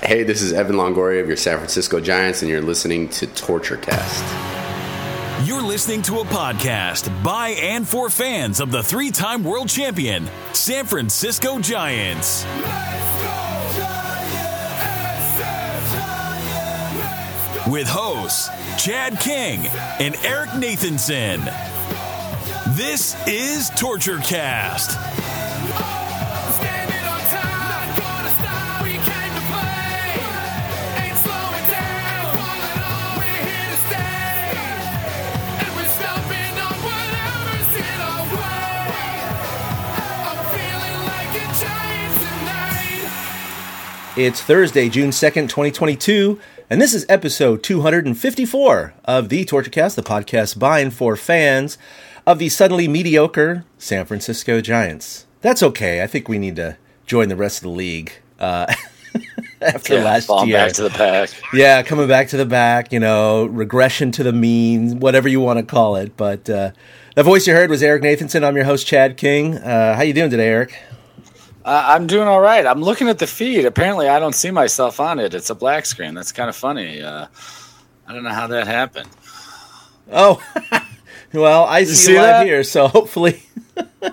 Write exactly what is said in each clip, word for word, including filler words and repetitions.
Hey, this is Evan Longoria of your San Francisco Giants, and you're listening to TortureCast. You're listening to a podcast by and for fans of the three-time world champion, San Francisco Giants. With hosts Chad King and Eric Nathanson. This is TortureCast. It's Thursday, June second, twenty twenty-two, and this is episode two hundred fifty-four of the TortureCast, the podcast by and for fans of the suddenly mediocre San Francisco Giants. That's okay. I think we need to join the rest of the league uh, after yeah, last falling year. Back to the pack. Yeah, coming back to the back, you know, regression to the mean, whatever you want to call it. But uh, the voice you heard was Eric Nathanson. I'm your host, Chad King. Uh, how you doing today, Eric? Uh, I'm doing all right. I'm looking at the feed. Apparently, I don't see myself on it. It's a black screen. That's kind of funny. Uh, I don't know how that happened. Oh, well, I see, see you live that? here, so hopefully. hopefully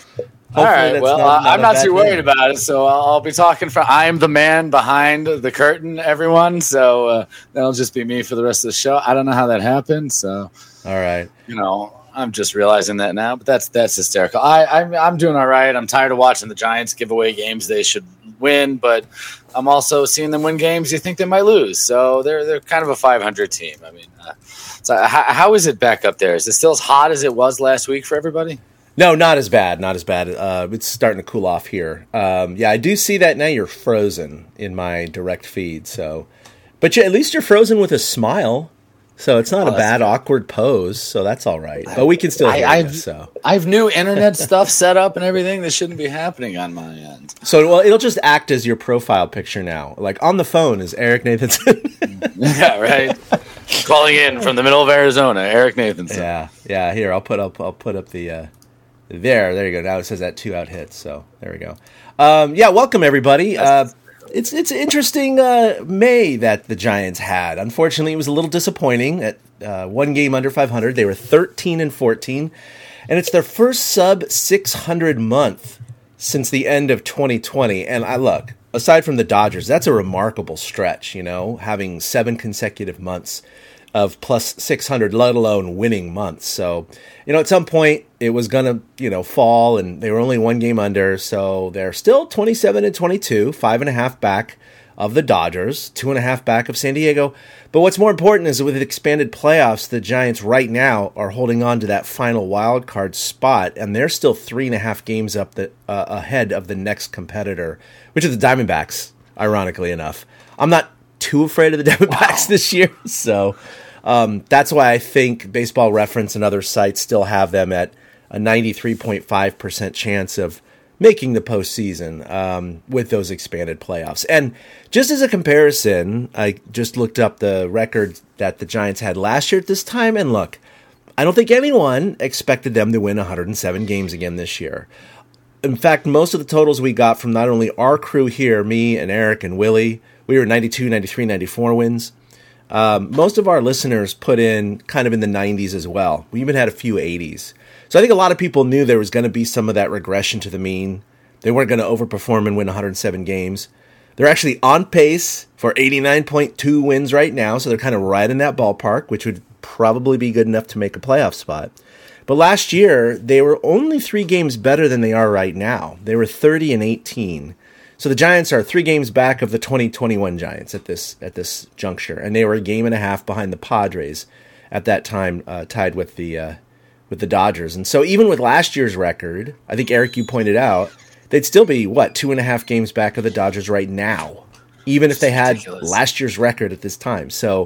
all right. that's Well, not, not I'm not too thing. worried about it, so I'll, I'll be talking from. I am the man behind the curtain, everyone. So uh, that'll just be me for the rest of the show. I don't know how that happened. So, all right. You know. I'm just realizing that now, but that's that's hysterical. I, I'm I'm doing all right. I'm tired of watching the Giants give away games they should win, but I'm also seeing them win games you think they might lose. So they're they're kind of a five hundred team. I mean, uh, so how, how is it back up there? Is it still as hot as it was last week for everybody? No, not as bad. Not as bad. Uh, it's starting to cool off here. Um, yeah, I do see that now. You're frozen in my direct feed. So, but you, at least you're frozen with a smile. So it's not oh, a bad, good. awkward pose, so that's all right. But we can still hear I, you, I've, so. I have new internet stuff set up and everything that shouldn't be happening on my end. So, well, it'll just act as your profile picture now. Like, on the phone is Eric Nathanson. Yeah, right. Calling in from the middle of Arizona, Eric Nathanson. Yeah, yeah. Here, I'll put up I'll put up the, uh, there, there you go. Now it says that two out hits, so there we go. Um, yeah, welcome, everybody. Uh, It's it's interesting uh, May that the Giants had. Unfortunately, it was a little disappointing. At uh, one game under five hundred, they were thirteen and fourteen, and it's their first sub six hundred month since the end of twenty twenty. And I look, aside from the Dodgers, that's a remarkable stretch. You know, having seven consecutive months of plus six hundred, let alone winning months. So, you know, at some point it was going to, you know, fall, and they were only one game under. So they're still twenty-seven and twenty-two, five and a half back of the Dodgers, two and a half back of San Diego. But what's more important is with expanded playoffs, the Giants right now are holding on to that final wild card spot, and they're still three and a half games up the, uh, ahead of the next competitor, which is the Diamondbacks, ironically enough. I'm not too afraid of the Diamondbacks wow. this year, so um, that's why I think Baseball Reference and other sites still have them at a ninety-three point five percent chance of making the postseason um, with those expanded playoffs. And just as a comparison, I just looked up the record that the Giants had last year at this time, and look, I don't think anyone expected them to win one hundred seven games again this year. In fact, most of the totals we got from not only our crew here, me and Eric and Willie, we were ninety-two, ninety-three, ninety-four wins. Um, most of our listeners put in kind of in the nineties as well. We even had a few eighties. So I think a lot of people knew there was going to be some of that regression to the mean. They weren't going to overperform and win one hundred seven games. They're actually on pace for eighty-nine point two wins right now, so they're kind of right in that ballpark, which would probably be good enough to make a playoff spot. But last year, they were only three games better than they are right now. They were thirty and eighteen. So the Giants are three games back of the twenty twenty-one Giants at this at this juncture, and they were a game and a half behind the Padres at that time, uh, tied with the uh, with the Dodgers. And so even with last year's record, I think, Eric, you pointed out, they'd still be, what, two and a half games back of the Dodgers right now, even if they had ridiculous. last year's record at this time. So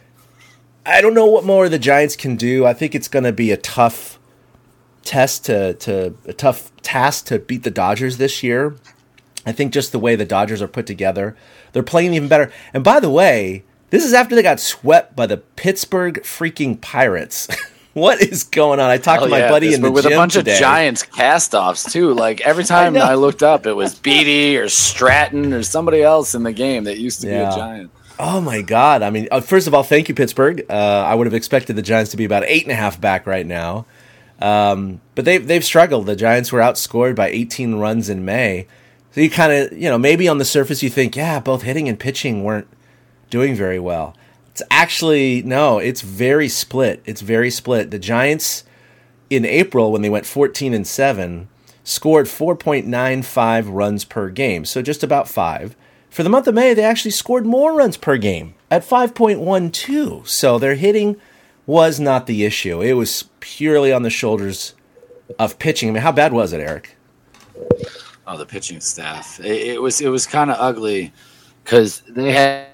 I don't know what more the Giants can do. I think it's going to be a tough test to, to a tough task to beat the Dodgers this year. I think just the way the Dodgers are put together, they're playing even better. And by the way, this is after they got swept by the Pittsburgh freaking Pirates. What is going on? I talked Oh, to my yeah, buddy this- in the but with gym a bunch today. of Giants cast-offs too. Like every time know. I, looked up, it was Beatty or Stratton or somebody else in the game that used to Yeah. be a Giant. Oh my God! I mean, uh, first of all, thank you, Pittsburgh. Uh, I would have expected the Giants to be about eight and a half back right now, um, but they've they've struggled. The Giants were outscored by eighteen runs in May, so you kind of you know maybe on the surface you think, yeah, both hitting and pitching weren't doing very well. It's actually no, it's very split. It's very split. The Giants in April, when they went fourteen and seven, scored four point nine five runs per game, so just about five. For the month of May, they actually scored more runs per game at five point one two. So their hitting was not the issue. It was purely on the shoulders of pitching. I mean, how bad was it, Eric? Oh, the pitching staff. It, it was it was kind of ugly because they had.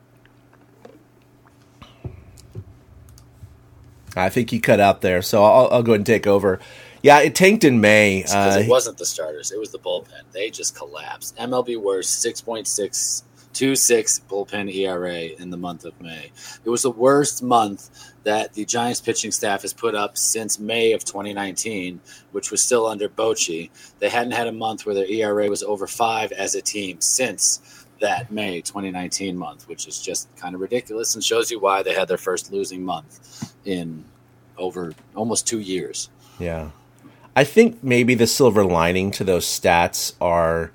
I think he cut out there, so I'll, I'll go ahead and take over. Yeah, it tanked in May. Because Uh, it wasn't the starters; it was the bullpen. They just collapsed. M L B worst, six point six two six bullpen E R A in the month of May. It was the worst month that the Giants pitching staff has put up since May of twenty nineteen, which was still under Bochy. They hadn't had a month where their E R A was over five as a team since that May twenty nineteen month, which is just kind of ridiculous and shows you why they had their first losing month in over almost two years. Yeah. I think maybe the silver lining to those stats are,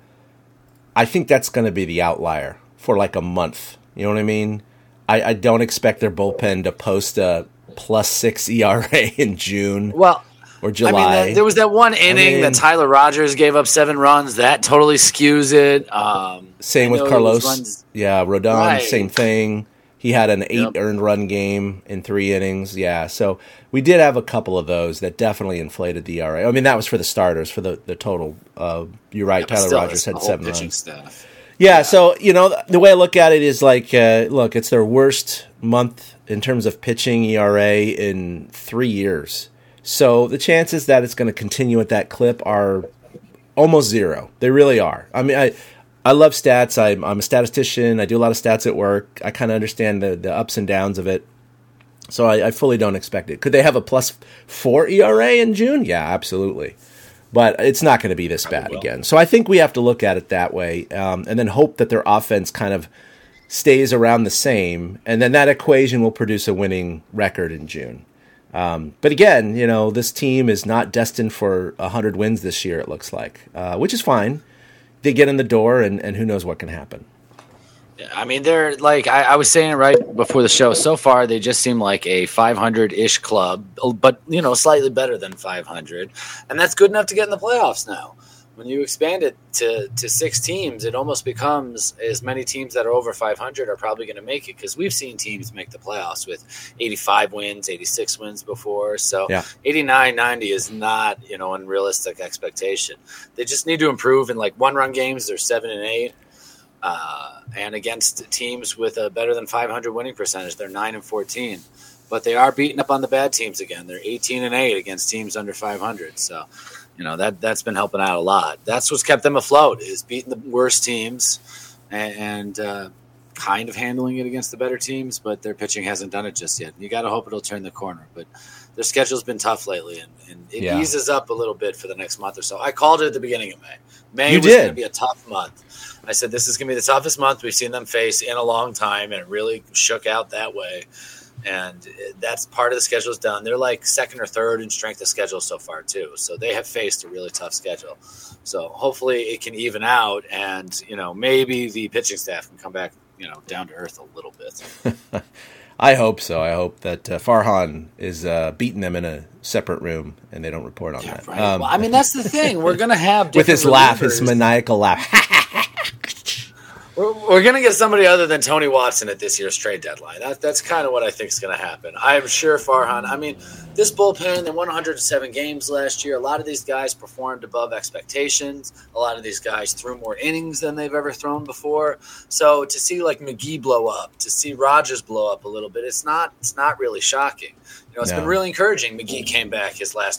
I think that's going to be the outlier for like a month. You know what I mean? I, I don't expect their bullpen to post a plus six E R A in June Well, or July. I mean, that, there was that one inning mean- that Tyler Rogers gave up seven runs. That totally skews it. Um, Same I with know it Carlos. was runs- Yeah, Rodon, Right. same thing. He had an eight Yep. earned run game in three innings. Yeah, so we did have a couple of those that definitely inflated the E R A. I mean, that was for the starters. For the, the total, uh, you're right, but Tyler still, Rogers it's the had whole seven pitching runs. staff. Yeah, so, you know, the way I look at it is like, uh, look, it's their worst month in terms of pitching E R A in three years. So the chances that it's going to continue at that clip are almost zero. They really are. I mean, I I love stats. I'm, I'm a statistician. I do a lot of stats at work. I kind of understand the, the ups and downs of it. So I, I fully don't expect it. Could they have a plus four E R A in June? Yeah, absolutely. But it's not going to be this bad again. So I think we have to look at it that way, um, and then hope that their offense kind of stays around the same, and then that equation will produce a winning record in June. Um, but again, you know, this team is not destined for one hundred wins this year, it looks like, uh, which is fine. They get in the door, and, and who knows what can happen. Yeah, I mean, they're like I, I was saying right before the show. So far, they just seem like a five hundred-ish club, but you know, slightly better than five hundred, and that's good enough to get in the playoffs now. When you expand it to, to six teams, it almost becomes as many teams that are over five hundred are probably going to make it, because we've seen teams make the playoffs with eighty-five wins, eighty-six wins before. So Yeah. eighty-nine, ninety is not, you know, unrealistic expectation. They just need to improve in like one-run games. They're seven and eight. Uh, and against teams with a better than five hundred winning percentage, they're nine and fourteen. But they are beating up on the bad teams again. They're eighteen and eight against teams under five hundred. So, you know, that, that's been helping out a lot. That's what's kept them afloat, is beating the worst teams and, and uh, kind of handling it against the better teams, but their pitching hasn't done it just yet. You got to hope it'll turn the corner. But their schedule's been tough lately, and, and it Yeah. eases up a little bit for the next month or so. I called it at the beginning of May. May You was did. going to be a tough month. I said, this is going to be the toughest month we've seen them face in a long time, and it really shook out that way. And that's part of the schedule's done. They're like second or third in strength of schedule so far, too. So they have faced a really tough schedule. So hopefully it can even out, and, you know, maybe the pitching staff can come back, you know, down to earth a little bit. I hope so. I hope that uh, Farhan is uh, beating them in a separate room and they don't report on that. Right. Um, well, I mean, that's the thing. We're going to have with his different laugh, his relievers. maniacal laugh. We're, we're going to get somebody other than Tony Watson at this year's trade deadline. That, that's kind of what I think is going to happen. I'm sure Farhan, I mean, this bullpen, they won one hundred seven games last year. A lot of these guys performed above expectations. A lot of these guys threw more innings than they've ever thrown before. So to see like McGee blow up, to see Rogers blow up a little bit, it's not it's not really shocking. You know, it's No. been really encouraging. McGee came back his last two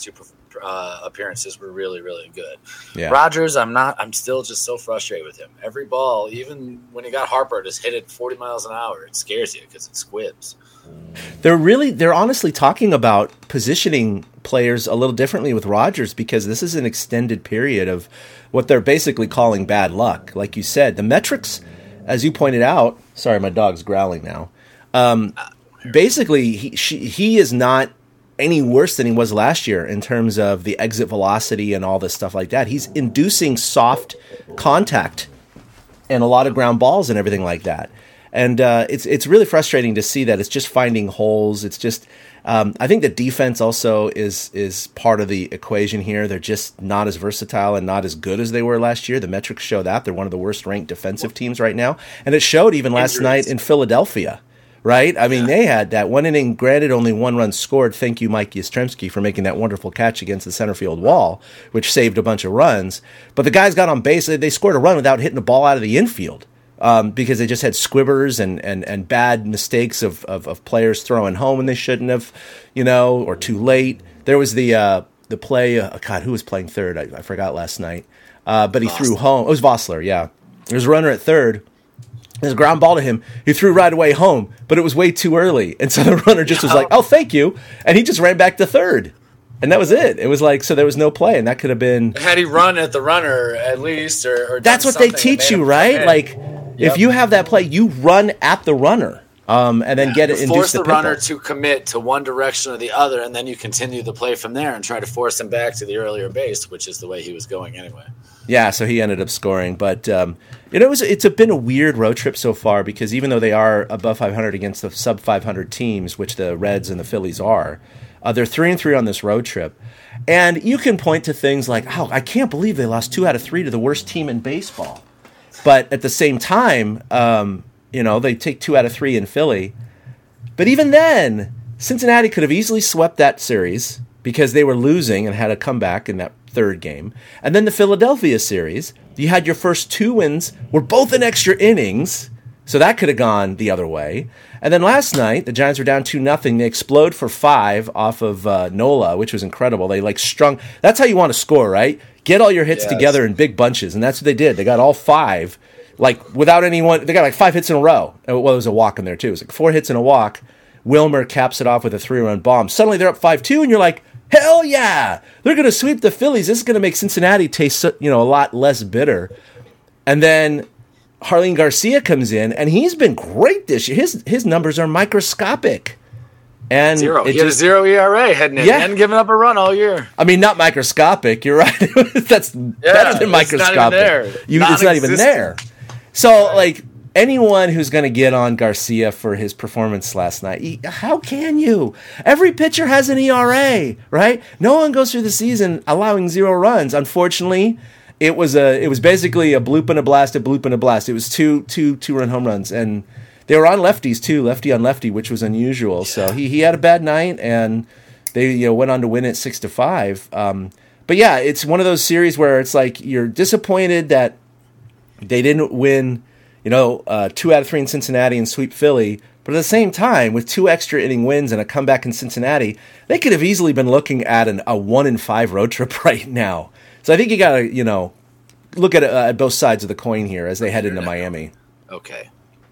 uh, appearances were really, really good. Yeah. Rodgers, I'm not. I'm still just so frustrated with him. Every ball, even when he got Harper, just hit it forty miles an hour. It scares you because it squibs. They're really, they're honestly talking about positioning players a little differently with Rodgers because this is an extended period of what they're basically calling bad luck. Like you said, the metrics, as you pointed out, sorry, my dog's growling now. Um, basically, he she, he is not any worse than he was last year in terms of the exit velocity and all this stuff like that. He's inducing soft contact and a lot of ground balls and everything like that. And uh, it's it's really frustrating to see that it's just finding holes. It's just um, I think the defense also is is part of the equation here. They're just not as versatile and not as good as they were last year. The metrics show that they're one of the worst ranked defensive teams right now, and it showed even last Injuries. night in Philadelphia. Right? I mean, yeah. They had that one inning. Granted, only one run scored. Thank you, Mike Yastrzemski, for making that wonderful catch against the center field wall, which saved a bunch of runs. But the guys got on base. They scored a run without hitting the ball out of the infield. Um, because they just had squibbers and, and, and bad mistakes of, of, of players throwing home when they shouldn't have, you know, or too late. There was the uh, the play, uh, God, who was playing third? I, I forgot last night. Uh, but he Vossler. threw home. It was Vossler, yeah. There was a runner at third. There's a ground ball to him. He threw right away home, but it was way too early. And so the runner just was like, oh, thank you. And he just ran back to third. And that was it. It was like, so there was no play, and that could have been... Had he run at the runner, at least, or... or That's what they teach you, right? Like... Yep. If you have that play, you run at the runner, um, and then yeah, get it. Force the, the runner to commit to one direction or the other, and then you continue the play from there and try to force him back to the earlier base, which is the way he was going anyway. Yeah, so he ended up scoring, but um, you know, it was, it's a, been a weird road trip so far because even though they are above five hundred against the sub five hundred teams, which the Reds and the Phillies are, uh, they're three and three on this road trip, and you can point to things like, "Oh, I can't believe they lost two out of three to the worst team in baseball." But at the same time, um, you know, they take two out of three in Philly. But even then, Cincinnati could have easily swept that series because they were losing and had a comeback in that third game. And then the Philadelphia series, you had your first two wins, were both in extra innings, so that could have gone the other way. And then last night, the Giants were down two nothing. They explode for five off of uh, Nola, which was incredible. They like strung. That's how you want to score, right? Get all your hits yes. together in big bunches, and that's what they did. They got all five, like without anyone. They got like five hits in a row. Well, there was a walk in there too. It was like four hits in a walk. Wilmer caps it off with a three-run bomb. Suddenly they're up five two, and you're like, hell yeah! They're going to sweep the Phillies. This is going to make Cincinnati taste, you know, a lot less bitter. And then Jarlin Garcia comes in, and he's been great this year. His his numbers are microscopic. And zero. He just, had a zero E R A heading in. Yeah. He hadn't given up a run all year. I mean, not microscopic. You're right. That's yeah, better than microscopic. It's not even there. You, it's not even there. So, right. like, anyone who's going to get on Garcia for his performance last night, he, how can you? Every pitcher has an E R A, right? No one goes through the season allowing zero runs. Unfortunately, it was a it was basically a bloop and a blast, a bloop and a blast. It was two two two run home runs, and they were on lefties too, lefty on lefty, which was unusual. Yeah. So he, he had a bad night, and they you know went on to win it six to five. Um, but yeah, it's one of those series where it's like you're disappointed that they didn't win, you know, uh, two out of three in Cincinnati and sweep Philly. But at the same time, with two extra inning wins and a comeback in Cincinnati, they could have easily been looking at an, a one in five road trip right now. So I think you got to you know look at, uh, at both sides of the coin here as they head into Miami. Okay.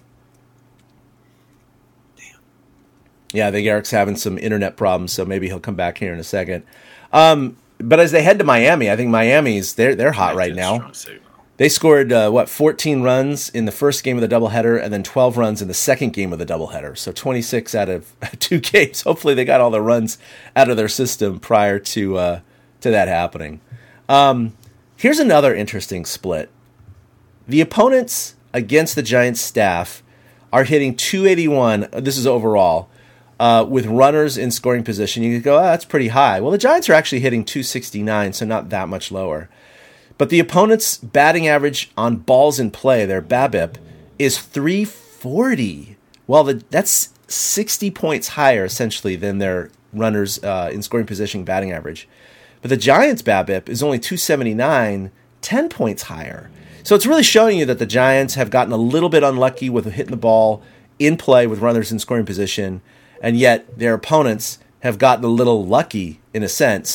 Yeah, I think Eric's having some internet problems, so maybe he'll come back here in a second. Um, but as they head to Miami, I think Miami's they're they're hot right now. They scored uh, what fourteen runs in the first game of the doubleheader, and then twelve runs in the second game of the doubleheader. So twenty-six out of two games. Hopefully, they got all the runs out of their system prior to uh, to that happening. Um, here's another interesting split. The opponents against the Giants staff are hitting two eighty-one. This is overall. Uh, with runners in scoring position, you could go, oh, that's pretty high. Well, the Giants are actually hitting two sixty-nine, so not that much lower. But the opponent's batting average on balls in play, their BABIP, is three forty. Well, the, that's sixty points higher, essentially, than their runners uh, in scoring position batting average. But the Giants' BABIP is only two seventy-nine, ten points higher. So it's really showing you that the Giants have gotten a little bit unlucky with hitting the ball in play with runners in scoring position, and yet their opponents have gotten a little lucky, in a sense,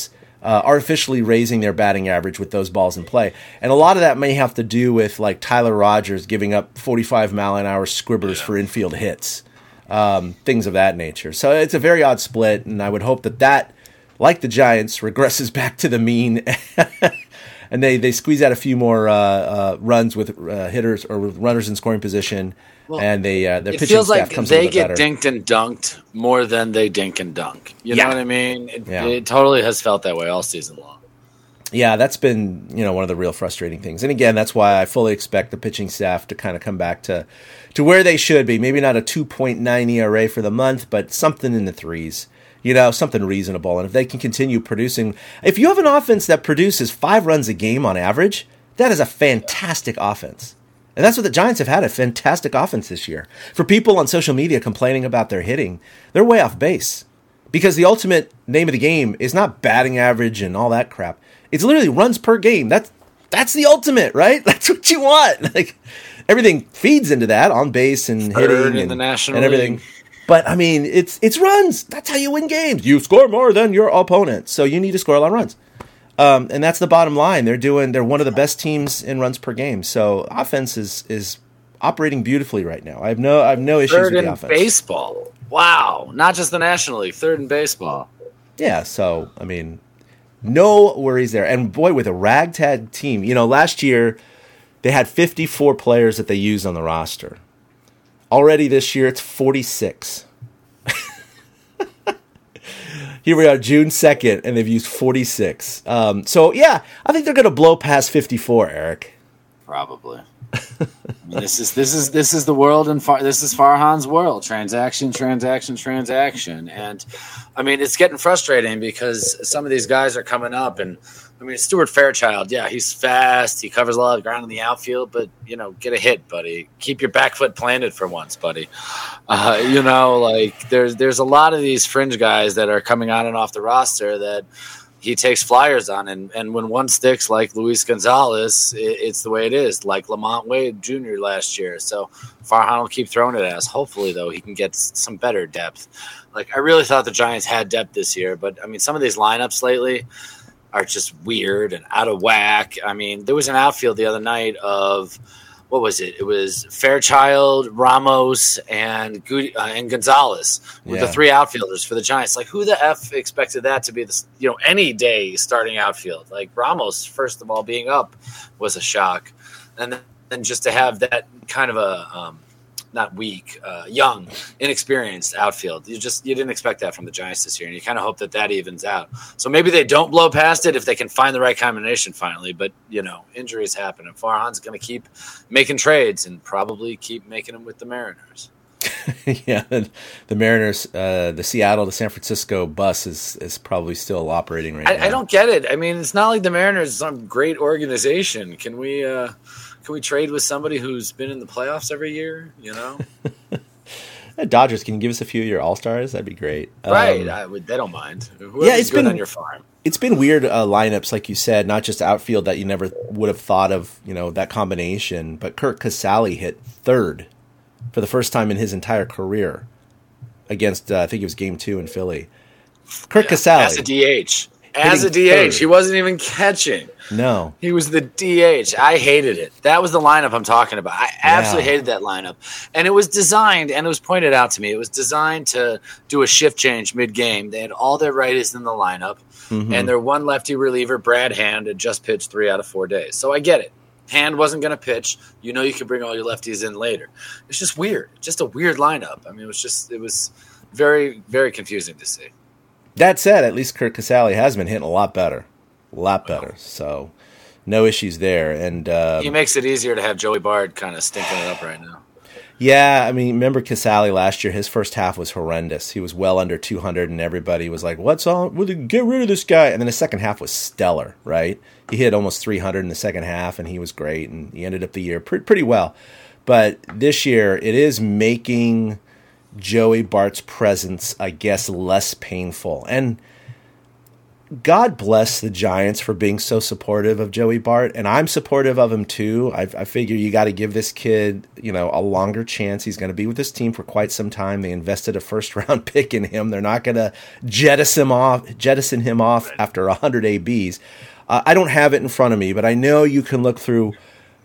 uh, artificially raising their batting average with those balls in play. And a lot of that may have to do with like Tyler Rogers giving up forty-five mile an hour scribbers yeah. for infield hits, um, things of that nature. So it's a very odd split, and I would hope that that, like the Giants, regresses back to the mean. And they, they squeeze out a few more uh, uh, runs with uh, hitters or with runners in scoring position, well, and they uh, their pitching staff like comes a little bit better. They get dinked and dunked more than they dink and dunk. You yeah. know what I mean? It, yeah. it totally has felt that way all season long. Yeah, that's been you know one of the real frustrating things. And again, that's why I fully expect the pitching staff to kind of come back to to where they should be. Maybe not a two point nine E R A for the month, but something in the threes. You know, something reasonable. And if they can continue producing, if you have an offense that produces five runs a game on average, that is a fantastic offense. And that's what the Giants have had, a fantastic offense this year. For people on social media complaining about their hitting, they're way off base. Because the ultimate name of the game is not batting average and all that crap. It's literally runs per game. That's that's the ultimate, right? That's what you want. Like everything feeds into that, on base and Third hitting in and, the National and everything. League. But, I mean, it's it's runs. That's how you win games. You score more than your opponent, so you need to score a lot of runs. Um, and that's the bottom line. They're doing. They're one of the best teams in runs per game. So offense is, is operating beautifully right now. I have no I have no issues Third with the in offense. baseball. Wow, not just the National League. Third in baseball. Yeah. So I mean, no worries there. And boy, with a ragtag team, you know, last year they had fifty-four players that they used on the roster. Already this year, it's forty-six. Here we are, June second, and they've used forty-six. Um, so, yeah, I think they're going to blow past fifty-four, Eric. Probably. I mean, this is this is this is the world, and Far, this is Farhan's world. Transaction, transaction, transaction, and I mean, it's getting frustrating because some of these guys are coming up, and I mean, Stuart Fairchild, yeah, he's fast, he covers a lot of ground in the outfield, but you know, get a hit, buddy. Keep your back foot planted for once, buddy. Uh, you know, like there's there's a lot of these fringe guys that are coming on and off the roster that he takes flyers on, and, and when one sticks, like Luis Gonzalez, it, it's the way it is, like Lamont Wade Junior last year. So Farhan will keep throwing it at us. Hopefully, though, he can get some better depth. Like, I really thought the Giants had depth this year, but, I mean, some of these lineups lately are just weird and out of whack. I mean, there was an outfield the other night of – what was it? It was Fairchild, Ramos, and Goody, uh, and Gonzalez with yeah. the three outfielders for the Giants. Like, who the F expected that to be the, you know, any day starting outfield? Like, Ramos, first of all, being up was a shock. And then, then just to have that kind of a, um, not weak, uh, young, inexperienced outfield. You just, you didn't expect that from the Giants this year. And you kind of hope that that evens out. So maybe they don't blow past it if they can find the right combination finally. But, you know, injuries happen. And Farhan's going to keep making trades and probably keep making them with the Mariners. yeah, the Mariners, uh, the Seattle to San Francisco bus is, is probably still operating right I, now. I don't get it. I mean, it's not like the Mariners is some great organization. Can we uh, can we trade with somebody who's been in the playoffs every year? You know, Dodgers, can you give us a few of your All Stars? That'd be great. Right? Um, I would, they don't mind. Whoever's yeah, it's good been on your farm. It's been weird uh, lineups, like you said, not just outfield that you never would have thought of. You know, that combination, but Kirk Casale hit third for the first time in his entire career against, uh, I think it was game two in Philly. Kirk yeah, Casale. As a D H. As a D H. Third. He wasn't even catching. No. He was the D H. I hated it. That was the lineup I'm talking about. I absolutely yeah. hated that lineup. And it was designed, and it was pointed out to me, it was designed to do a shift change mid-game. They had all their righties in the lineup, mm-hmm. and their one lefty reliever, Brad Hand, had just pitched three out of four days. So I get it. Hand wasn't going to pitch. You know you could bring all your lefties in later. It's just weird. Just a weird lineup. I mean, it was just it was very, very confusing to see. That said, at least Kirk Casale has been hitting a lot better. A lot better. Wow. So no issues there. And uh, he makes it easier to have Joey Bard kind of stinking it up right now. Yeah, I mean, remember Casale last year, his first half was horrendous. He was well under two hundred, and everybody was like, what's on? Get rid of this guy. And then the second half was stellar, right? He hit almost three hundred in the second half, and he was great, and he ended up the year pre- pretty well. But this year, it is making Joey Bart's presence, I guess, less painful. And God bless the Giants for being so supportive of Joey Bart, and I'm supportive of him too. I, I figure you got to give this kid, you know, a longer chance. He's going to be with this team for quite some time. They invested a first round pick in him. They're not going to jettison him off, jettison him off after one hundred A Bs. Uh, I don't have it in front of me, but I know you can look through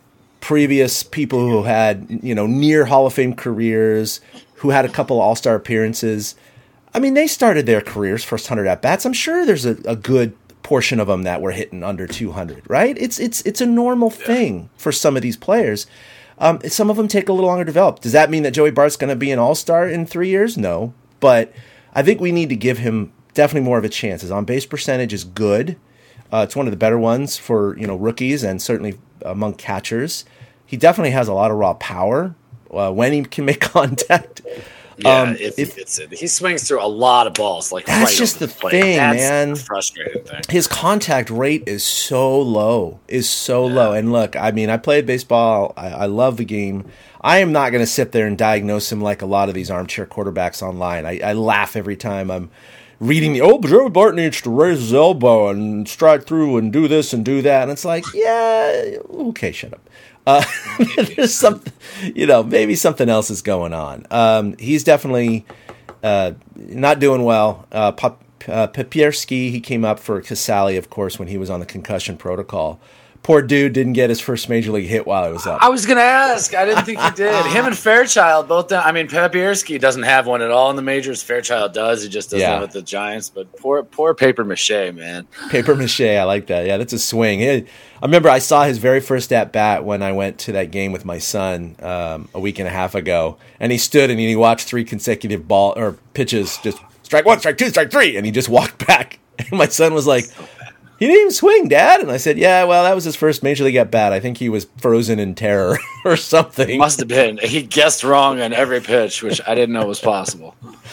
previous people who had, you know, near Hall of Fame careers, who had a couple All-Star appearances. I mean, they started their careers first one hundred at-bats. I'm sure there's a, a good portion of them that were hitting under two hundred, right? It's it's it's a normal thing for some of these players. Um, some of them take a little longer to develop. Does that mean that Joey Bart's going to be an all-star in three years? No. But I think we need to give him definitely more of a chance. His on-base percentage is good. Uh, it's one of the better ones for, you know, rookies and certainly among catchers. He definitely has a lot of raw power uh, when he can make contact. Yeah, um, if he gets it. He swings through a lot of balls. Like That's right just over the plate. thing, That's man. The frustrating thing. His contact rate is so low, is so yeah. low. And look, I mean, I played baseball. I, I love the game. I am not going to sit there and diagnose him like a lot of these armchair quarterbacks online. I, I laugh every time I'm reading the, oh, Joey Bart needs to raise his elbow and stride through and do this and do that. And it's like, yeah, okay, shut up. Uh, there's something, you know, maybe something else is going on. Um, he's definitely uh, not doing well. Uh, Pop, uh, Papierski, he came up for Casali, of course, when he was on the concussion protocol. Poor dude didn't get his first major league hit while he was up. I was going to ask. I didn't think he did. Him and Fairchild both. I mean, Papierski doesn't have one at all in the majors. Fairchild does. He just doesn't yeah. have it with the Giants. But poor, poor Paper Mache, man. Paper Mache, I like that. Yeah, that's a swing. It, I remember I saw his very first at bat when I went to that game with my son um, a week and a half ago, and he stood and he watched three consecutive ball or pitches, just strike one, strike two, strike three, and he just walked back. And my son was like, "He didn't even swing, Dad." And I said, "Yeah, well, that was his first major league at bat. I think he was frozen in terror or something." Must have been. He guessed wrong on every pitch, which I didn't know was possible.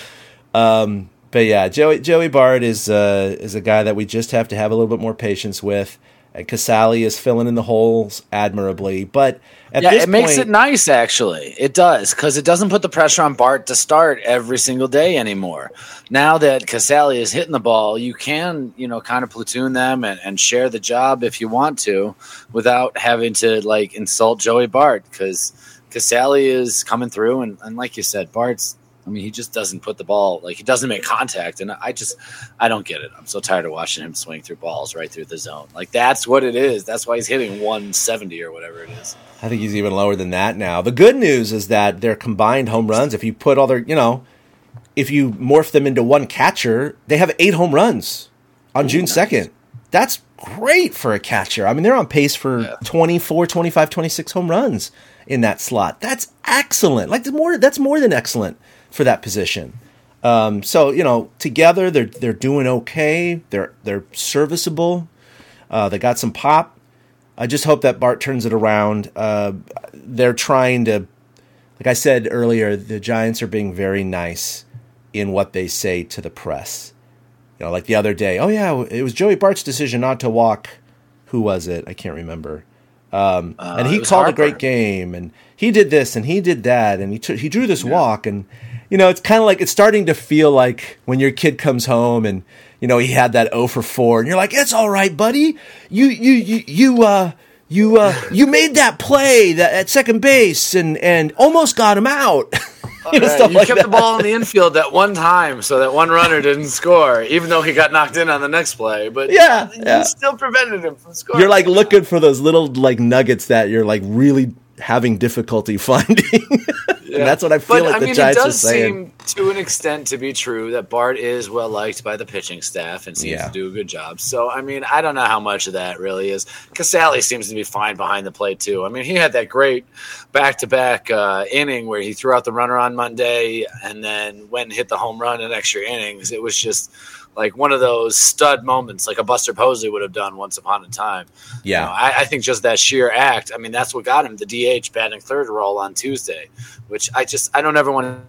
Um, but yeah, Joey Joey Bart is uh, is a guy that we just have to have a little bit more patience with. Casali is filling in the holes admirably, but at yeah, this it makes point, it nice. Actually, it does, because it doesn't put the pressure on Bart to start every single day anymore. Now that Casali is hitting the ball, you can, you know, kind of platoon them and, and share the job if you want to, without having to like insult Joey Bart, because Casali is coming through, and, and like you said, Bart's. I mean, he just doesn't put the ball, like, he doesn't make contact, and I just, I don't get it. I'm so tired of watching him swing through balls right through the zone. Like, that's what it is. That's why he's hitting one seventy or whatever it is. I think he's even lower than that now. The good news is that their combined home runs, if you put all their, you know, if you morph them into one catcher, they have eight home runs on Ooh, June second. Nice. That's great for a catcher. I mean, they're on pace for yeah. twenty-four, twenty-five, twenty-six home runs in that slot. That's excellent. Like, more, that's more than excellent for that position. Um, so, you know, together they're they're doing okay. They're they're serviceable. Uh, they got some pop. I just hope that Bart turns it around. Uh, they're trying to, like I said earlier, the Giants are being very nice in what they say to the press. You know, like the other day, oh yeah, it was Joey Bart's decision not to walk. Who was it? I can't remember. Um, uh, and he called Harper. a great game, and he did this and he did that, and he t- he drew this yeah. walk, and you know, it's kind of like, it's starting to feel like when your kid comes home and, you know, he had that oh for four, and you're like, it's all right, buddy. You, you, you, you, uh, you, uh, you made that play that at second base and, and almost got him out. you know, uh, you like kept that. the ball in the infield that one time so that one runner didn't score, even though he got knocked in on the next play. But yeah, you yeah. still prevented him from scoring. You're like looking for those little like nuggets that you're like really having difficulty finding. Yeah. And that's what I feel but, like I the mean, Giants are saying. It does seem to an extent to be true that Bart is well liked by the pitching staff and seems yeah. to do a good job. So, I mean, I don't know how much of that really is. Casali seems to be fine behind the plate, too. I mean, he had that great back-to-back uh, inning where he threw out the runner on Monday and then went and hit the home run in extra innings. It was just like one of those stud moments, like a Buster Posey would have done once upon a time. Yeah. You know, I, I think just that sheer act, I mean, that's what got him the D H batting third role on Tuesday, which I just, I don't ever want to.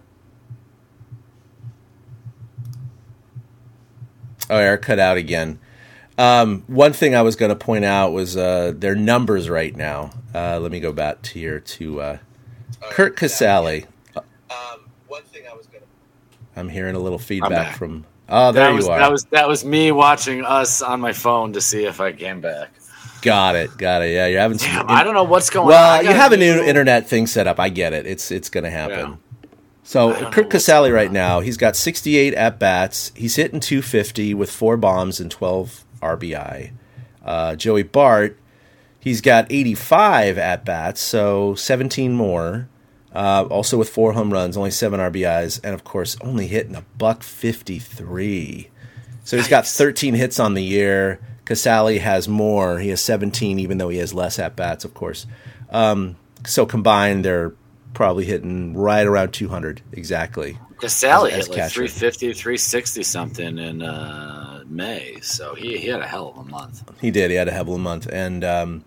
Oh, Eric cut out again. Um, one thing I was going to point out was uh, their numbers right now. Uh, let me go back to here to uh, Curt Casali. Um, one thing I was going to. I'm hearing a little feedback from Oh, there that you was, are. That was that was me watching us on my phone to see if I came back. Got it. Got it. Yeah, you're having some. Damn, I don't know what's going well, on. Well, you have a new internet thing set up. I get it. It's it's going to happen. Yeah. So Kirk Casale right now, he's got sixty-eight at bats. He's hitting two fifty with four bombs and twelve R B I. Uh, Joey Bart, he's got eighty-five at bats, so seventeen more. Uh, also with four home runs, only seven R B Is, and of course only hitting a buck fifty-three. So he's got thirteen hits on the year. Casale has more. He has seventeen, even though he has less at bats, of course. Um, so combined, they're probably hitting right around two hundred exactly. Casale hit like three fifty, three sixty something in uh, May, so he, he had a hell of a month. He did. He had a hell of a month. And, um,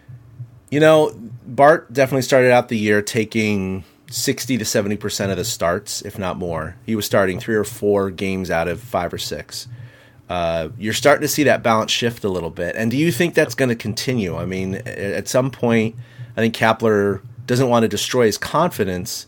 you know, Bart definitely started out the year taking sixty to seventy percent of the starts, if not more. He was starting three or four games out of five or six. Uh, you're starting to see that balance shift a little bit. And do you think that's going to continue? I mean, at some point, I think Kapler doesn't want to destroy his confidence,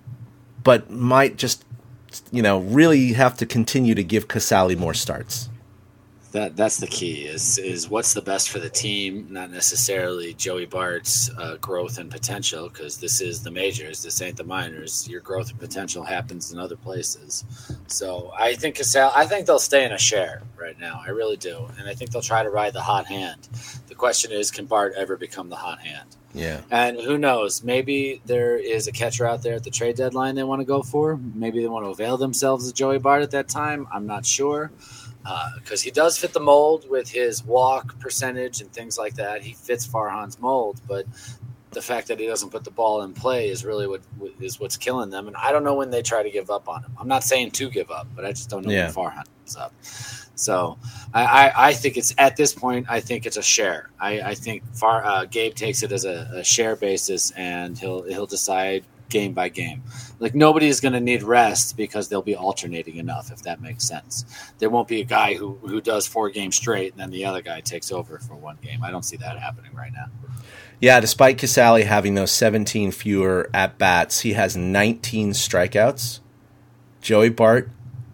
but might just, you know, really have to continue to give Casale more starts. That that's the key is is what's the best for the team, not necessarily Joey Bart's uh, growth and potential, because this is the majors, this ain't the minors. Your growth and potential happens in other places. So I think Casale, I think they'll stay in a share right now. I really do, and I think they'll try to ride the hot hand. The question is, can Bart ever become the hot hand? Yeah. And who knows? Maybe there is a catcher out there at the trade deadline they want to go for. Maybe they want to avail themselves of Joey Bart at that time. I'm not sure. Because uh, he does fit the mold with his walk percentage and things like that. He fits Farhan's mold, but the fact that he doesn't put the ball in play is really what is what's killing them. And I don't know when they try to give up on him. I'm not saying to give up, but I just don't know yeah. when Farhan gives up. So I, I, I think it's at this point, I think it's a share. I, I think Far, uh, Gabe takes it as a, a share basis, and he'll he'll decide game by game. Like, nobody is going to need rest because they'll be alternating enough, if that makes sense. There won't be a guy who, who does four games straight and then the other guy takes over for one game. I don't see that happening right now. Yeah, despite Casale having those seventeen fewer at-bats, he has nineteen strikeouts. Joey Bart,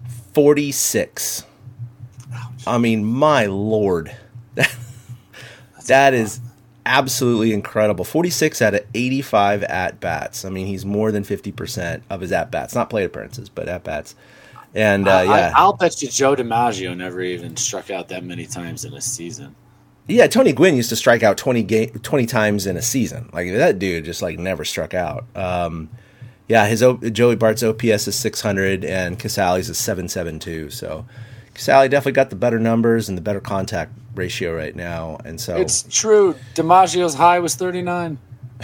forty-six. Ouch. I mean, my Lord. That is absolutely incredible. forty-six out of eighty-five at-bats. I mean, he's more than fifty percent of his at-bats. Not plate appearances, but at-bats. And, uh, yeah. I, I'll bet you Joe DiMaggio never even struck out that many times in a season. Yeah, Tony Gwynn used to strike out twenty, ga- twenty times in a season. Like, that dude just, like, never struck out. Um, yeah, his o- Joey Bart's O P S is six hundred, and Casale's is seven seventy-two. So Casale definitely got the better numbers and the better contact ratio right now. And so it's true. DiMaggio's high was thirty-nine.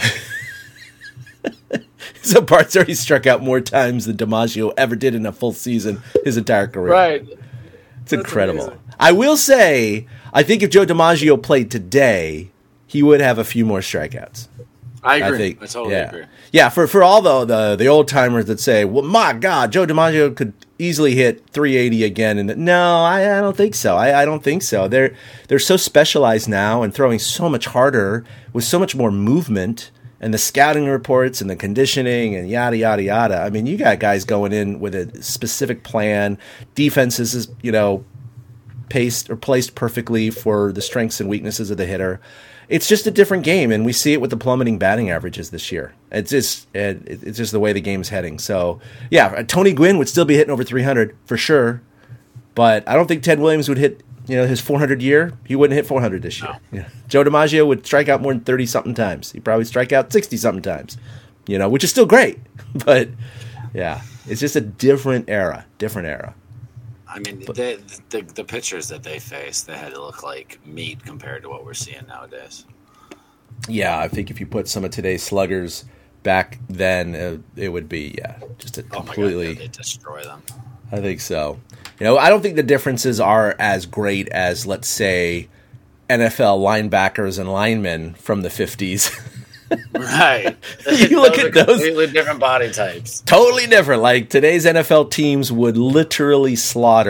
So Bart's already struck out more times than DiMaggio ever did in a full season his entire career. Right. It's That's incredible. Amazing. I will say, I think if Joe DiMaggio played today, he would have a few more strikeouts. I agree. I, think, I totally yeah. agree. Yeah, for, for all the, the the old timers that say, well, my God, Joe DiMaggio could easily hit three eighty again. And no, I, I don't think so. I, I don't think so. They're they're so specialized now and throwing so much harder with so much more movement and the scouting reports and the conditioning and yada, yada, yada. I mean, you got guys going in with a specific plan. Defenses is, you know, paced or placed perfectly for the strengths and weaknesses of the hitter. It's just a different game, and we see it with the plummeting batting averages this year. It's just it, it's just the way the game's heading. So, yeah, Tony Gwynn would still be hitting over three hundred for sure, but I don't think Ted Williams would hit, you know, his four hundred year. He wouldn't hit four hundred this year. No. Yeah. Joe DiMaggio would strike out more than thirty-something times. He'd probably strike out sixty-something times, you know, which is still great. But, yeah, it's just a different era, different era. I mean, but, they, the the pitchers that they faced, they had to look like meat compared to what we're seeing nowadays. Yeah, I think if you put some of today's sluggers back then, uh, it would be, yeah, just a completely... Oh my God, they'd destroy them. I think so. You know, I don't think the differences are as great as, let's say, N F L linebackers and linemen from the fifties. Right. You look at those completely different body types. Totally different. Like, today's N F L teams would literally slaughter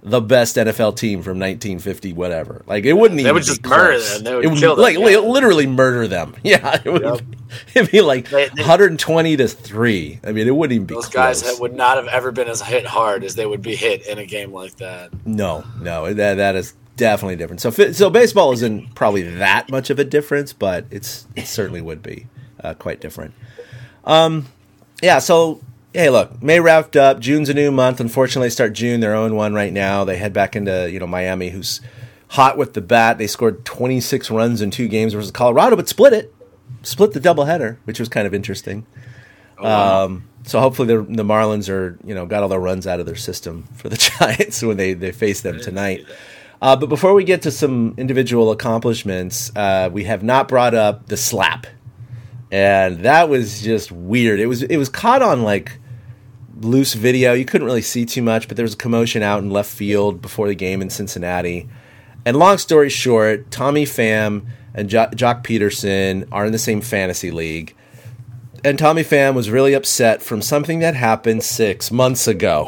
the best N F L team from nineteen fifty, whatever. Like, it wouldn't they even would be just close. murder them. They would it would kill them. Like, yeah. literally murder them. Yeah, it would Yep. be, it'd be like They- they- one hundred twenty to three. I mean, it wouldn't even be Those close. guys would not have ever been as hit hard as they would be hit in a game like that. No, no, that that is definitely different. So, fi- so baseball isn't probably that much of a difference, but it's it certainly would be uh, quite different. Um, yeah. So, hey, look, May wrapped up. June's a new month. Unfortunately, they start June. They're oh and one right now. They head back into you know Miami, who's hot with the bat. They scored twenty-six runs in two games versus Colorado, but split it, split the doubleheader, which was kind of interesting. Oh, wow. Um, so hopefully the the Marlins are you know got all their runs out of their system for the Giants when they they face them tonight. Uh, but before we get to some individual accomplishments, uh, we have not brought up the slap, and that was just weird. It was it was caught on like loose video. You couldn't really see too much, but there was a commotion out in left field before the game in Cincinnati. And long story short, Tommy Pham and jo- Jock Peterson are in the same fantasy league. And Tommy Pham was really upset from something that happened six months ago.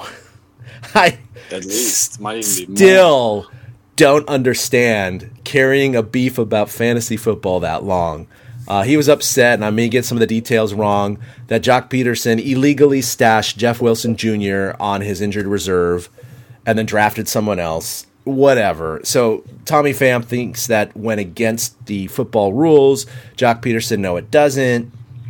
I At least. Might even be still more. don't understand carrying a beef about fantasy football that long. Uh, he was upset, and I may get some of the details wrong, that Jock Peterson illegally stashed Jeff Wilson Junior on his injured reserve and then drafted someone else. Whatever. So Tommy Pham thinks that went against the football rules. Jock Peterson, no, it doesn't.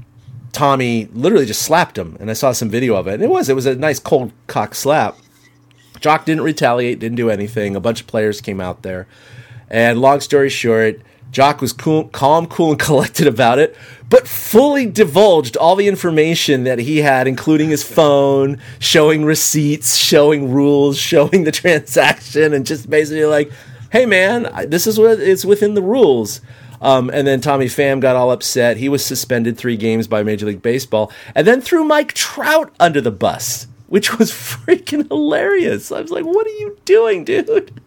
Tommy literally just slapped him, and I saw some video of it. And it was it was a nice cold cock slap. Jock didn't retaliate, didn't do anything. A bunch of players came out there. And long story short, Jock was cool, calm, cool, and collected about it, but fully divulged all the information that he had, including his phone, showing receipts, showing rules, showing the transaction, and just basically like, hey, man, this is what it's within the rules. Um, and then Tommy Pham got all upset. He was suspended three games by Major League Baseball, and then threw Mike Trout under the bus, which was freaking hilarious. I was like, what are you doing, dude?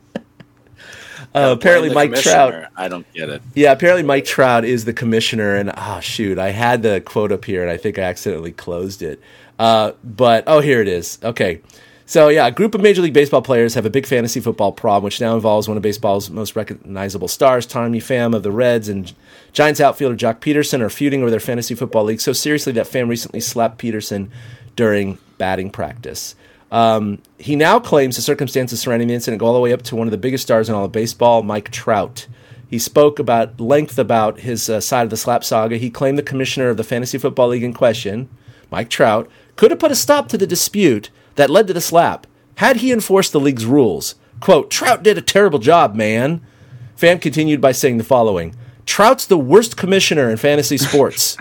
Uh, apparently, Mike Trout. I don't get it. Yeah, apparently Mike Trout is the commissioner, and oh shoot, I had the quote up here, and I think I accidentally closed it. Uh, but oh, here it is. Okay, so yeah, a group of Major League Baseball players have a big fantasy football problem, which now involves one of baseball's most recognizable stars, Tommy Pham of the Reds, and Giants outfielder Jock Peterson are feuding over their fantasy football league so seriously that Pham recently slapped Peterson during batting practice. Um, he now claims the circumstances surrounding the incident go all the way up to one of the biggest stars in all of baseball, Mike Trout. He spoke about length about his uh, side of the slap saga. He claimed the commissioner of the fantasy football league in question, Mike Trout, could have put a stop to the dispute that led to the slap had he enforced the league's rules. Quote, Trout did a terrible job, man. Pham continued by saying the following, Trout's the worst commissioner in fantasy sports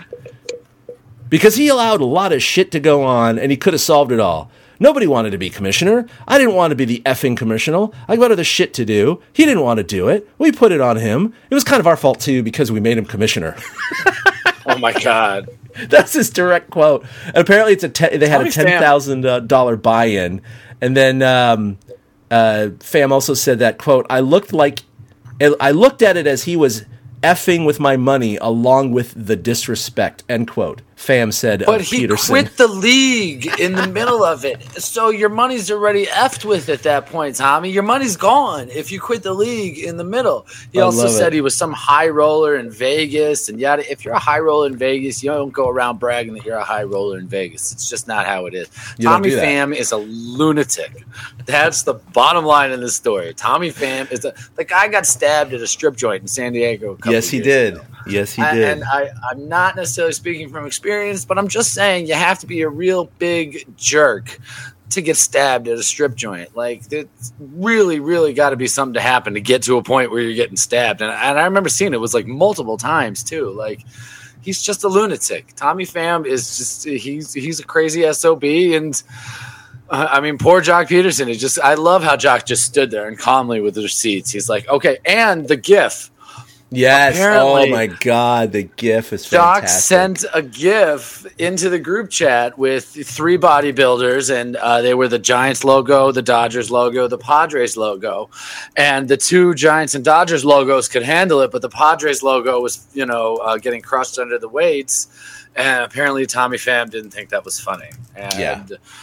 because he allowed a lot of shit to go on and he could have solved it all. Nobody wanted to be commissioner. I didn't want to be the effing commissioner. I got other shit to do. He didn't want to do it. We put it on him. It was kind of our fault, too, because we made him commissioner. Oh, my God. That's his direct quote. And apparently, it's a te- they had a ten thousand dollars buy-in. And then um, uh, Pham also said that, quote, I looked like I looked at it as he was effing with my money along with the disrespect, end quote. Pham said But of he Peterson. quit the league in the middle of it. So your money's already effed with at that point, Tommy. Your money's gone if you quit the league in the middle. He I also love said it. he was some high roller in Vegas. And yada. If you're a high roller in Vegas, you don't go around bragging that you're a high roller in Vegas. It's just not how it is. You don't Tommy do that. Pham is a lunatic. That's the bottom line in this story. Tommy Pham is a, the guy got stabbed at a strip joint in San Diego a couple Yes, he years did. ago. Yes, he I- did. And I, I'm not necessarily speaking from experience, but I'm just saying you have to be a real big jerk to get stabbed at a strip joint. Like, it's really, really got to be something to happen to get to a point where you're getting stabbed. And, and I remember seeing it was like multiple times too. Like, he's just a lunatic. Tommy Pham is just he's he's a crazy S O B. And uh, I mean, poor Jock Peterson is just. I love how Jock just stood there and calmly with the receipts. He's like, okay, and the GIF. Yes. Apparently, oh my God, the GIF is Doc fantastic. sent a GIF into the group chat with three bodybuilders, and uh, they were the Giants logo, the Dodgers logo, the Padres logo, and the two Giants and Dodgers logos could handle it, but the Padres logo was, you know, uh, getting crushed under the weights, and apparently Tommy Pham didn't think that was funny. And Yeah.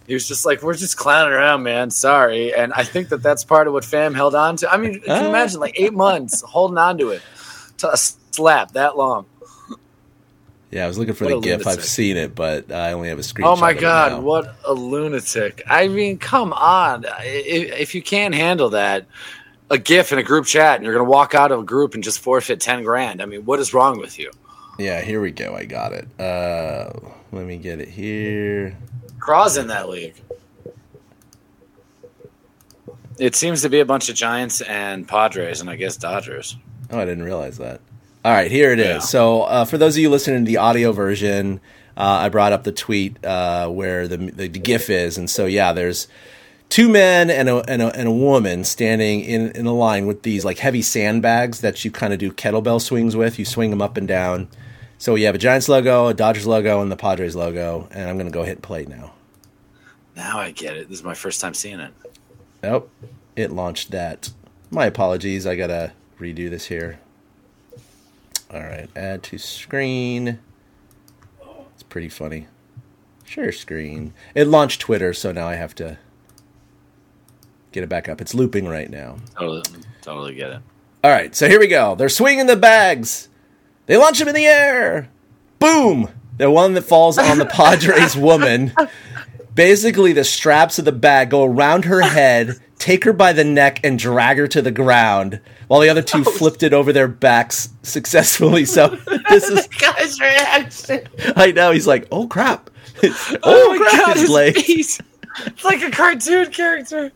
He was just like, we're just clowning around, man. Sorry. And I think that that's part of what Fam held on to. I mean, can you imagine like eight months holding on to it to a slap that long? Yeah, I was looking for What the a GIF. lunatic. I've seen it, but I only have a screenshot. Oh my of it God, now. what a lunatic. I mean, come on. If, if you can't handle that, a GIF in a group chat, and you're going to walk out of a group and just forfeit ten grand. I mean, what is wrong with you? Yeah, here we go. I got it. Uh, let me get it here. Craw's in that league. It seems to be a bunch of Giants and Padres, and I guess Dodgers. Oh, I didn't realize that. All right, here it is. Yeah. So uh, for those of you listening to the audio version, uh, I brought up the tweet uh, where the, the the GIF is, and so yeah, there's two men and a and a, and a woman standing in, in a line with these like heavy sandbags that you kind of do kettlebell swings with. You swing them up and down. So you have a Giants logo, a Dodgers logo, and the Padres logo, and I'm going to go hit play now. Now I get it. This is my first time seeing it. Nope, it launched that. My apologies. I got to redo this here. All right, add to screen. It's pretty funny. Share screen. It launched Twitter, so now I have to get it back up. It's looping right now. Totally, totally get it. All right, so here we go. They're swinging the bags. They launch them in the air. Boom! The one that falls on the Padres woman. Basically, the straps of the bag go around her head, take her by the neck, and drag her to the ground, while the other two oh. flipped it over their backs successfully. So this is the guy's reaction. I know. He's like, "Oh crap! oh, oh my crap, God! his His legs." face. It's like a cartoon character.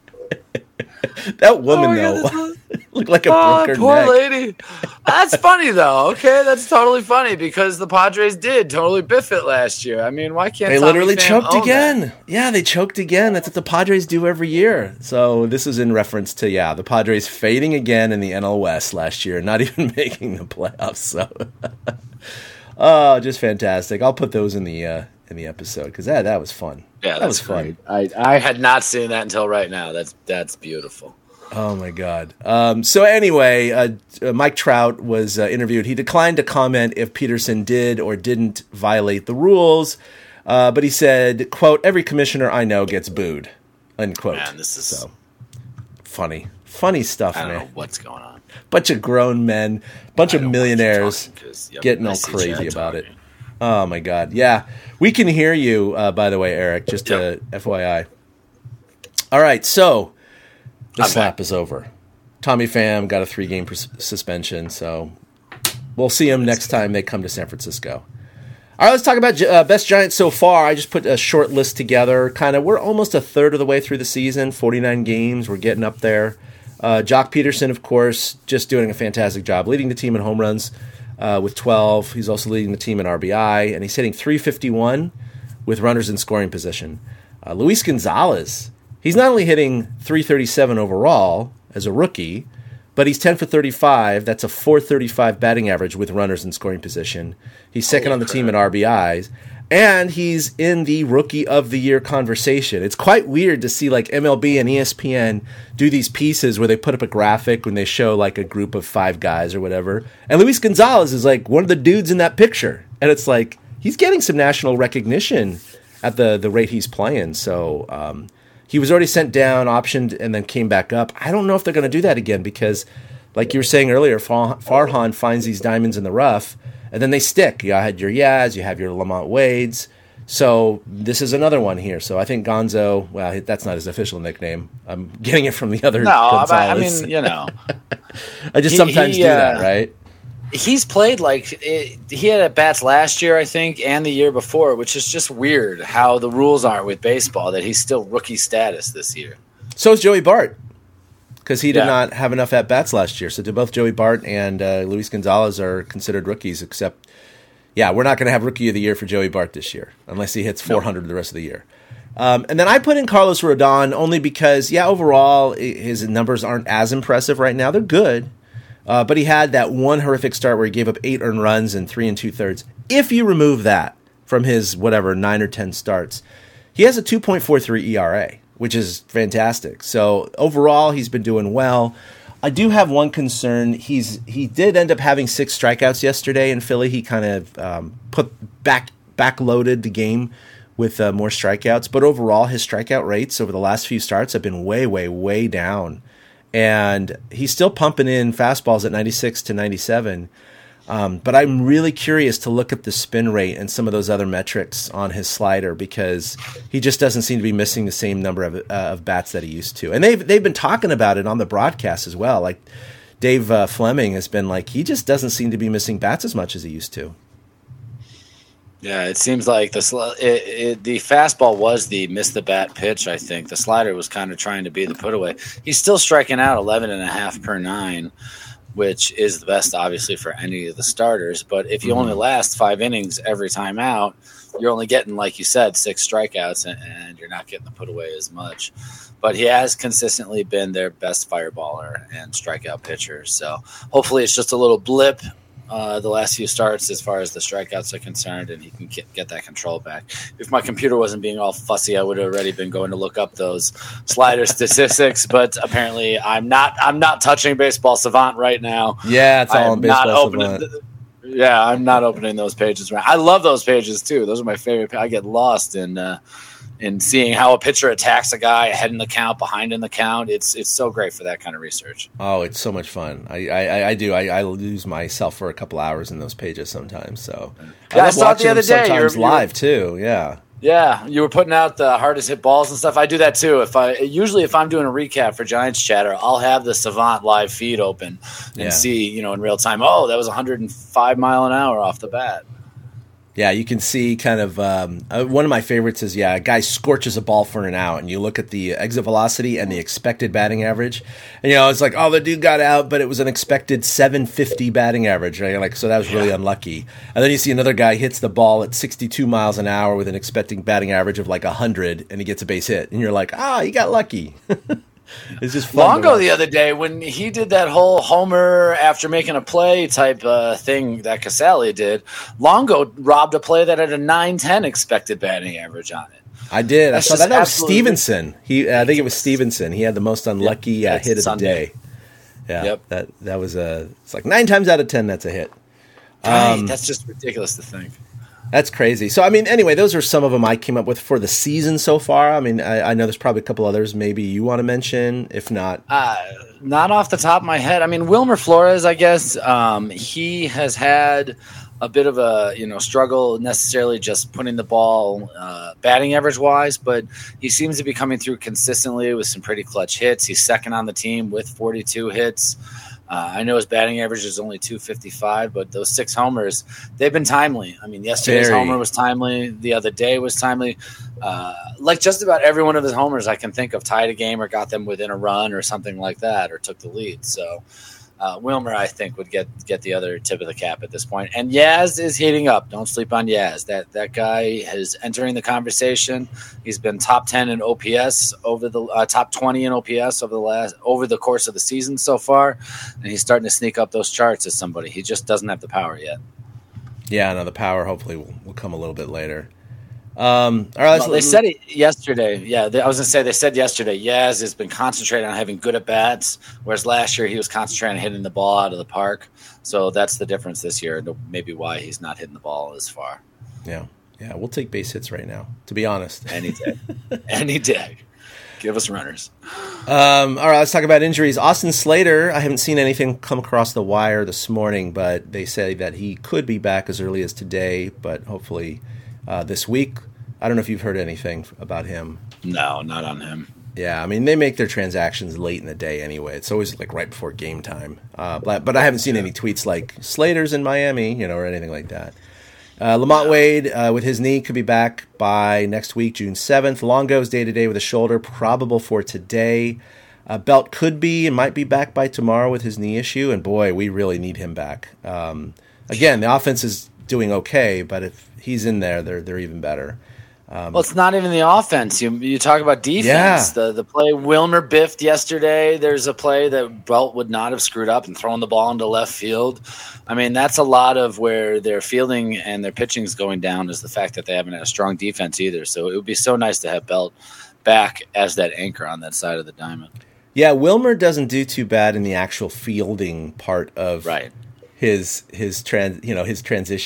That woman oh though God, looked like a oh, broke her poor neck. lady. That's funny though. Okay, that's totally funny because the Padres did totally biff it last year. I mean, why can't They Tommy literally Pham choked own again? that? Yeah, they choked again. That's what the Padres do every year. So this is in reference to yeah, the Padres fading again in the N L West last year, not even making the playoffs. So, oh, just fantastic. I'll put those in the uh, in the episode because that that was fun. Yeah, that was great. fun. I I had not seen that until right now. That's that's beautiful. Oh my God. Um, so anyway, uh, uh, Mike Trout was uh, interviewed. He declined to comment if Peterson did or didn't violate the rules, uh, but he said, "quote Every commissioner I know gets booed." Unquote. Man, this is so funny, funny stuff, I don't man. know what's going on. Bunch of grown men, bunch I of don't millionaires want to keep talking, yep, getting I all see crazy Chad about it. talking. Oh my God. Yeah, we can hear you. Uh, by the way, Eric, just Yep. to F Y I. All right, so the I'm slap back. is over. Tommy Pham got a three-game pers- suspension, so we'll see him next time they come to San Francisco. All right, let's talk about uh, best Giants so far. I just put a short list together. Kind of, we're almost a third of the way through the season. forty-nine games. We're getting up there. Uh, Jock Peterson, of course, just doing a fantastic job, leading the team in home runs uh, with twelve. He's also leading the team in R B I, and he's hitting three fifty-one with runners in scoring position. Uh, Luis Gonzalez, he's not only hitting three thirty-seven overall as a rookie, but he's ten for thirty-five. That's a four thirty-five batting average with runners in scoring position. He's second Holy on the crap. team in R B Is, and he's in the Rookie of the Year conversation. It's quite weird to see like M L B and E S P N do these pieces where they put up a graphic when they show like a group of five guys or whatever, and Luis Gonzalez is like one of the dudes in that picture, and it's like he's getting some national recognition at the the rate he's playing. So um, he was already sent down, optioned, and then came back up. I don't know if they're going to do that again because, like you were saying earlier, Far- Farhan finds these diamonds in the rough, and then they stick. You had your Yaz, you have your Lamont Wades. So this is another one here. So I think Gonzo, well, that's not his official nickname. I'm getting it from the other No, Gonzalez. I mean, you know. I just he- sometimes he, do uh, that, right? He's played like it, he had at bats last year, I think, and the year before, which is just weird how the rules aren't with baseball that he's still rookie status this year. So is Joey Bart, because he did Yeah. not have enough at bats last year. So do both Joey Bart and uh, Luis Gonzalez are considered rookies. Except, yeah, we're not going to have Rookie of the Year for Joey Bart this year unless he hits four hundred the rest of the year. Um, and then I put in Carlos Rodon only because, yeah, overall i- his numbers aren't as impressive right now. They're good. Uh, but he had that one horrific start where he gave up eight earned runs and three and two thirds. If you remove that from his whatever nine or ten starts, he has a two point four three E R A, which is fantastic. So overall, he's been doing well. I do have one concern. He's he did end up having six strikeouts yesterday in Philly. He kind of um, put back backloaded the game with uh, more strikeouts. But overall, his strikeout rates over the last few starts have been way, way, way down. And he's still pumping in fastballs at ninety-six to ninety-seven. Um, but I'm really curious to look at the spin rate and some of those other metrics on his slider, because he just doesn't seem to be missing the same number of, uh, of bats that he used to. And they've they've been talking about it on the broadcast as well. Like Dave uh, Fleming has been like, he just doesn't seem to be missing bats as much as he used to. Yeah, it seems like the sl- it, it, the fastball was the miss the bat pitch. I think the slider was kind of trying to be the put away. He's still striking out eleven and a half per nine, which is the best, obviously, for any of the starters. But if you mm-hmm. only last five innings every time out, you're only getting, like you said, six strikeouts, and, and you're not getting the put away as much. But he has consistently been their best fireballer and strikeout pitcher. So hopefully it's just a little blip uh, the last few starts as far as the strikeouts are concerned, and he can get, get that control back. If my computer wasn't being all fussy, I would have already been going to look up those slider statistics. But apparently, I'm not. I'm not touching Baseball Savant right now. Yeah, it's all on Baseball Savant. The, yeah, I'm not opening those pages. Right. I love those pages too. Those are my favorite. I get lost in. Uh, And seeing how a pitcher attacks a guy ahead in the count, behind in the count, it's it's so great for that kind of research. Oh, it's so much fun. I I, I do. I, I lose myself for a couple hours in those pages sometimes. So yeah, I, I saw it the other day. Sometimes you're, live you're, too. Yeah. Yeah, you were putting out the hardest hit balls and stuff. I do that too. If I usually if I'm doing a recap for Giants Chatter, I'll have the Savant live feed open and yeah. see, you know, in real time. Oh, that was one hundred five mile an hour off the bat. Yeah, you can see kind of um, uh, one of my favorites is, yeah, a guy scorches a ball for an out, and you look at the exit velocity and the expected batting average. And, you know, it's like, oh, the dude got out, but it was an expected seven fifty batting average. Right? Like, so that was really yeah. unlucky. And then you see another guy hits the ball at sixty-two miles an hour with an expected batting average of like one hundred, and he gets a base hit. And you're like, ah, he got lucky. It's just fun. Longo the other day when he did that whole homer after making a play type uh, thing that Casale did, Longo robbed a play that had a nine ten expected batting average on it. I did. That's I saw that. That was Stevenson. He, uh, I think it was Stevenson. He had the most unlucky yep. uh, hit of Sunday. the day. Yeah, yep. that that was a. It's like nine times out of ten, that's a hit. Right. Um, that's just ridiculous to think. That's crazy. So, I mean, anyway, those are some of them I came up with for the season so far. I mean, I, I know there's probably a couple others maybe you want to mention. If not. Uh, not off the top of my head. I mean, Wilmer Flores, I guess, um, he has had a bit of a, you know, struggle necessarily just putting the ball uh, batting average-wise, but he seems to be coming through consistently with some pretty clutch hits. He's second on the team with forty-two hits. Uh, I know his batting average is only two fifty-five, but those six homers, they've been timely. I mean, yesterday's Very. homer was timely. The other day was timely. Uh, like just about every one of his homers I can think of tied a game or got them within a run or something like that or took the lead. So uh, Wilmer, I think, would get get the other tip of the cap at this point. And Yaz is heating up. Don't sleep on Yaz. That that guy is entering the conversation. He's been top ten in O P S over the uh, top twenty in O P S over the last over the course of the season so far, and he's starting to sneak up those charts as somebody. He just doesn't have the power yet. Yeah, no, the power hopefully will, will come a little bit later. Um, all right, well, they said it yesterday. Yeah, they, I was going to say they said yesterday. Yaz has been concentrating on having good at bats, whereas last year he was concentrating on hitting the ball out of the park. So that's the difference this year. Maybe why he's not hitting the ball as far. Yeah, yeah, we'll take base hits right now. To be honest, any day, any day. Give us runners. Um, all right, let's talk about injuries. Austin Slater, I haven't seen anything come across the wire this morning, but they say that he could be back as early as today, but hopefully uh, this week. I don't know if you've heard anything about him. No, not on him. Yeah, I mean, they make their transactions late in the day anyway. It's always like right before game time. Uh, but, but I haven't seen any tweets like Slater's in Miami, you know, or anything like that. Uh, Lamont Wade, uh, with his knee, could be back by next week, June seventh. Longo's day-to-day with a shoulder, probable for today. Uh, Belt could be and might be back by tomorrow with his knee issue, and boy, we really need him back. Um, again, the offense is doing okay, but if he's in there, they're they're even better. Um, well, it's not even the offense. You you talk about defense. Yeah. The the play Wilmer biffed yesterday. There's a play that Belt would not have screwed up and thrown the ball into left field. I mean, that's a lot of where their fielding and their pitching is going down is the fact that they haven't had a strong defense either. So it would be so nice to have Belt back as that anchor on that side of the diamond. Yeah, Wilmer doesn't do too bad in the actual fielding part of right. his his trans you know his transition.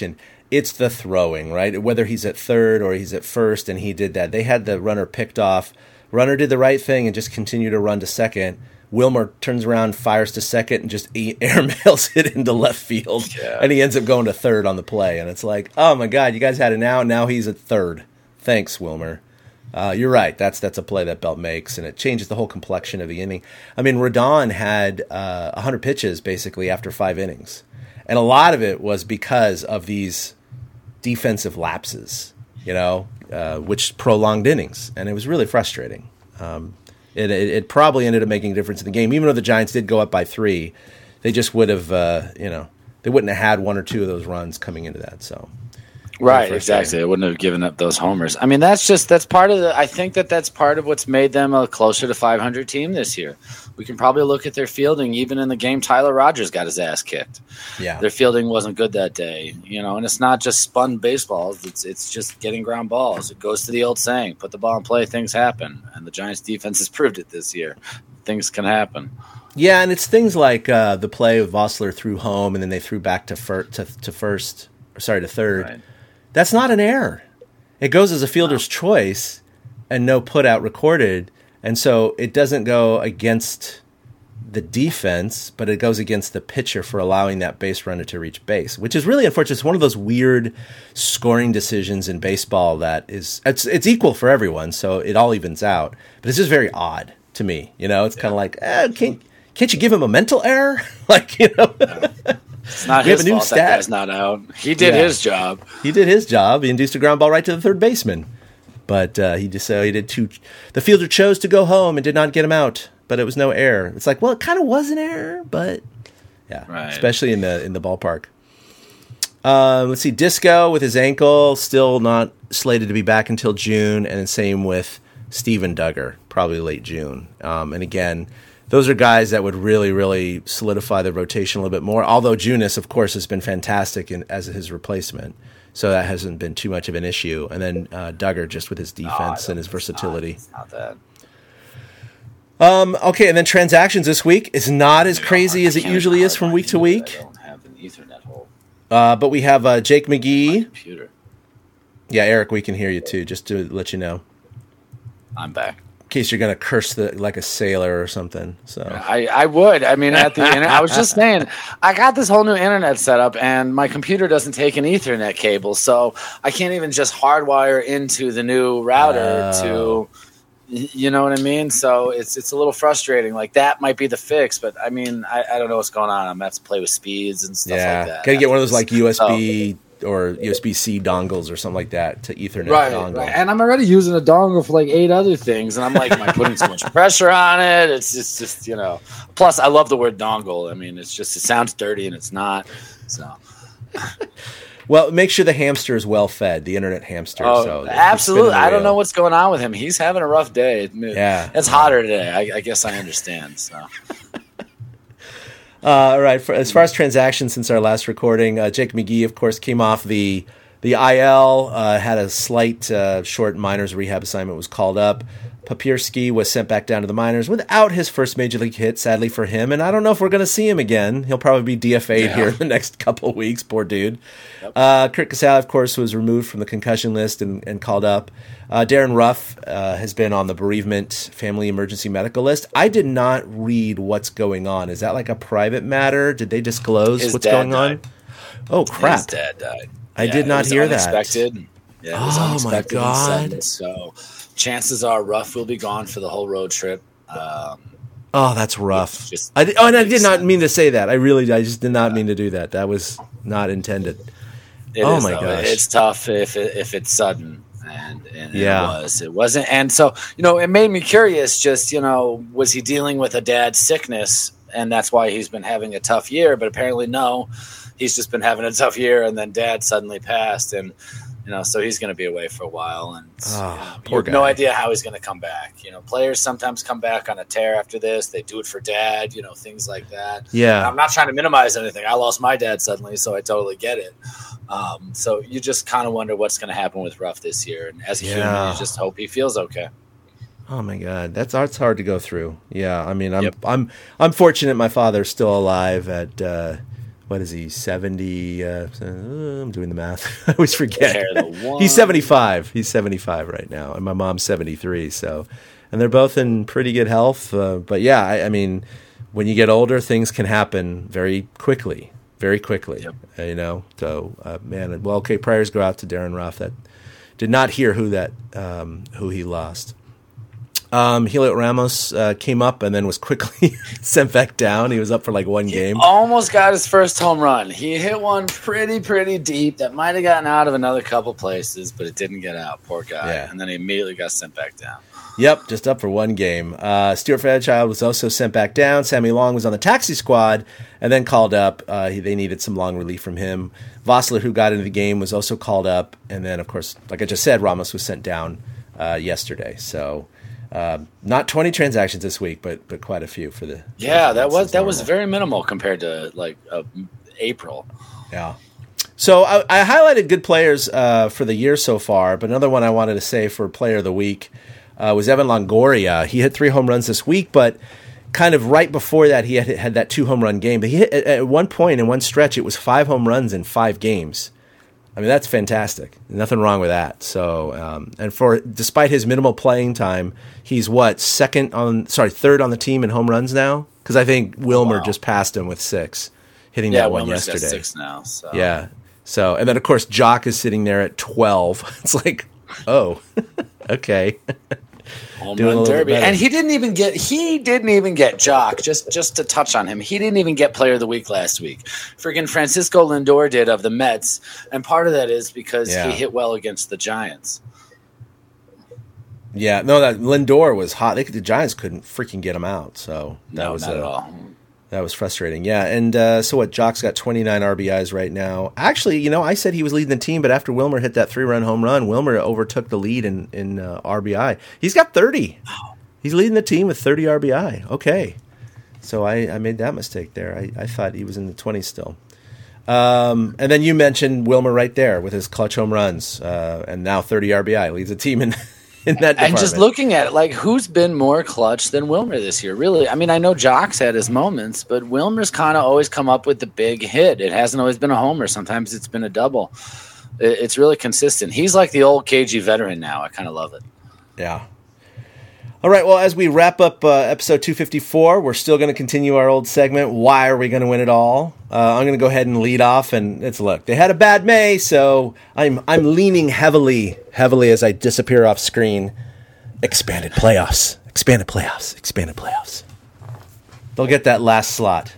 it's the throwing, right? Whether he's at third or he's at first, and he did that. They had the runner picked off. Runner did the right thing and just continued to run to second. Wilmer turns around, fires to second, and just airmails it into left field. Yeah. And he ends up going to third on the play. And it's like, oh, my God, you guys had it now. Now he's at third. Thanks, Wilmer. Uh, you're right. That's that's a play that Belt makes, and it changes the whole complexion of the inning. I mean, Rodon had uh, one hundred pitches, basically, after five innings. And a lot of it was because of these defensive lapses, you know, uh, which prolonged innings. And it was really frustrating. Um It, it, it probably ended up making a difference in the game. Even though the Giants did go up by three, they just would have, uh, you know, they wouldn't have had one or two of those runs coming into that. So, right, exactly. They wouldn't have given up those homers. I mean, that's just that's part of the. I think that that's part of what's made them a closer to five hundred team this year. We can probably look at their fielding. Even in the game, Tyler Rogers got his ass kicked. Yeah, their fielding wasn't good that day. You know, and it's not just spun baseballs. It's it's just getting ground balls. It goes to the old saying: put the ball in play, things happen. And the Giants' defense has proved it this year. Things can happen. Yeah, and it's things like uh, the play of Vossler threw home, and then they threw back to fir- to, to first. Or sorry, to third. Right. That's not an error. It goes as a fielder's wow. choice, and no put out recorded. And so it doesn't go against the defense, but it goes against the pitcher for allowing that base runner to reach base, which is really unfortunate. It's one of those weird scoring decisions in baseball that is it's it's equal for everyone, so it all evens out. But it's just very odd to me. You know, it's yeah. kind of like, eh, can't can't you give him a mental error? Like, you know, it's not his fault that guy's not out. He did yeah. his job. He did his job. He induced a ground ball right to the third baseman. But uh, he just uh, he did two. The fielder chose to go home and did not get him out, but it was no error. It's like, well, it kind of was an error, but yeah, right. especially in the in the ballpark. Uh, let's see, Disco with his ankle still not slated to be back until June, and the same with Steven Duggar, probably late June. Um, and again, those are guys that would really, really solidify the rotation a little bit more. Although Junis, of course, has been fantastic in, as his replacement. So that hasn't been too much of an issue. And then uh, Duggar just with his defense no, and his versatility. It's not, it's not that. Um, okay, and then transactions this week is not as crazy as it usually is from week to week. I don't have an Ethernet hole. Uh, but we have uh, Jake McGee. Computer. Yeah, Eric, we can hear you too, just to let you know. I'm back. In case you're going to curse the like a sailor or something. So I, I would. I mean, at the internet, I was just saying, I got this whole new internet set up, and my computer doesn't take an Ethernet cable, so I can't even just hardwire into the new router oh. to, you know what I mean? So it's it's a little frustrating. Like, that might be the fix, but I mean, I, I don't know what's going on. I'm going to have to play with speeds and stuff yeah. like that. Got to get one of those like U S B. So, or U S B-C dongles or something like that to Ethernet right, dongle. Right. And I'm already using a dongle for like eight other things. And I'm like, am I putting so much pressure on it? It's just, just, you know. Plus, I love the word dongle. I mean, it's just, it sounds dirty and it's not. So. Well, make sure the hamster is well fed, the internet hamster. Oh, so absolutely. I don't know what's going on with him. He's having a rough day. Yeah. It's hotter today. I, I guess I understand. So. Uh, all right. For, as far as transactions since our last recording, uh, Jake McGee, of course, came off the the I L, uh, had a slight uh, short minors rehab assignment, was called up. Papierski was sent back down to the minors without his first major league hit, sadly for him. And I don't know if we're going to see him again. He'll probably be D F A'd yeah. here in the next couple of weeks. Poor dude. Yep. Uh, Kurt Casale, of course, was removed from the concussion list and, and called up. Uh, Darren Ruff uh, has been on the bereavement family emergency medical list. I did not read what's going on. Is that like a private matter? Did they disclose his what's dad going died. on? Oh, crap. His dad died. I yeah, did not hear unexpected. that. Yeah, it was oh, unexpected my God. And sudden, so chances are Ruff will be gone for the whole road trip. Um, oh, that's rough. Just I did, oh, and I did not mean to say that. I really, I just did not mean to do that. That was not intended. It oh is, my though. gosh, it's tough if it, if it's sudden, and, and yeah. it was. It wasn't, and so you know, it made me curious. Just you know, was he dealing with a dad's sickness, and that's why he's been having a tough year? But apparently, no. He's just been having a tough year, and then dad suddenly passed, and you know, so he's going to be away for a while, and oh, you know, poor you have guy. no idea how he's going to come back. You know, players sometimes come back on a tear after this. They do it for dad, you know, things like that. Yeah, and I'm not trying to minimize anything. I lost my dad suddenly, so I totally get it. Um, so you just kind of wonder what's going to happen with Ruff this year, and as a yeah. human, you just hope he feels okay. Oh my God, that's that's hard to go through. Yeah, I mean, I'm yep. I'm I'm fortunate my father's still alive at uh, what is he, seventy? Uh, I'm doing the math. I always forget. He's seventy-five. He's seventy-five right now, and my mom's seventy-three. So, and they're both in pretty good health. Uh, but yeah, I, I mean, when you get older, things can happen very quickly, very quickly. Yep. Uh, you know, so uh, man. Well, okay. Prayers go out to Darren Ruff. That did not hear who that um, who he lost. Um, Heliot Ramos uh, came up and then was quickly sent back down. He was up for like one he game. Almost got his first home run. He hit one pretty, pretty deep that might have gotten out of another couple places, but it didn't get out. Poor guy. Yeah. And then he immediately got sent back down. Yep, just up for one game. Uh, Stuart Fairchild was also sent back down. Sammy Long was on the taxi squad and then called up. Uh, he, they needed some long relief from him. Vossler, who got into the game, was also called up. And then, of course, like I just said, Ramos was sent down uh, yesterday. So... Uh, not twenty transactions this week, but but quite a few for the. Yeah, that was that was very minimal compared to like uh, April. Yeah. So I, I highlighted good players uh, for the year so far, but another one I wanted to say for Player of the Week uh, was Evan Longoria. He hit three home runs this week, but kind of right before that, he had had that two home run game. But he hit at one point in one stretch, it was five home runs in five games. I mean, that's fantastic. Nothing wrong with that. So, um, and for despite his minimal playing time, he's what second on sorry third on the team in home runs now, because I think Wilmer wow. just passed him with six, hitting yeah, that one Wilmer's yesterday. Got six now. So. Yeah. So, and then of course Jock is sitting there at twelve. It's like, oh, okay. Home run derby, and he didn't even get he didn't even get Jock. Just just to touch on him, he didn't even get Player of the Week last week. Freaking Francisco Lindor did of the Mets, and part of that is because yeah. he hit well against the Giants. Yeah, no, that Lindor was hot. They, the Giants couldn't freaking get him out, so that no, was not uh, at all. That was frustrating. Yeah, and uh, so what? Jock's got twenty-nine R B Is right now. Actually, you know, I said he was leading the team, but after Wilmer hit that three-run home run, Wilmer overtook the lead in in uh, R B I. He's got thirty. He's leading the team with thirty R B I. Okay, so I, I made that mistake there. I, I thought he was in the twenties still. Um, and then you mentioned Wilmer right there with his clutch home runs, uh, and now thirty R B I leads the team in. In that and just looking at it, like, who's been more clutch than Wilmer this year? Really, I mean, I know Jock's had his moments, but Wilmer's kind of always come up with the big hit. It hasn't always been a homer. Sometimes it's been a double. It's really consistent. He's like the old K G veteran now. I kind of love it. Yeah. All right, well, as we wrap up uh, episode two fifty-four, we're still going to continue our old segment, Why Are We Going to Win It All? Uh, I'm going to go ahead and lead off, and it's, look, they had a bad May, so I'm I'm leaning heavily, heavily as I disappear off screen. Expanded playoffs, expanded playoffs, expanded playoffs. They'll get that last slot.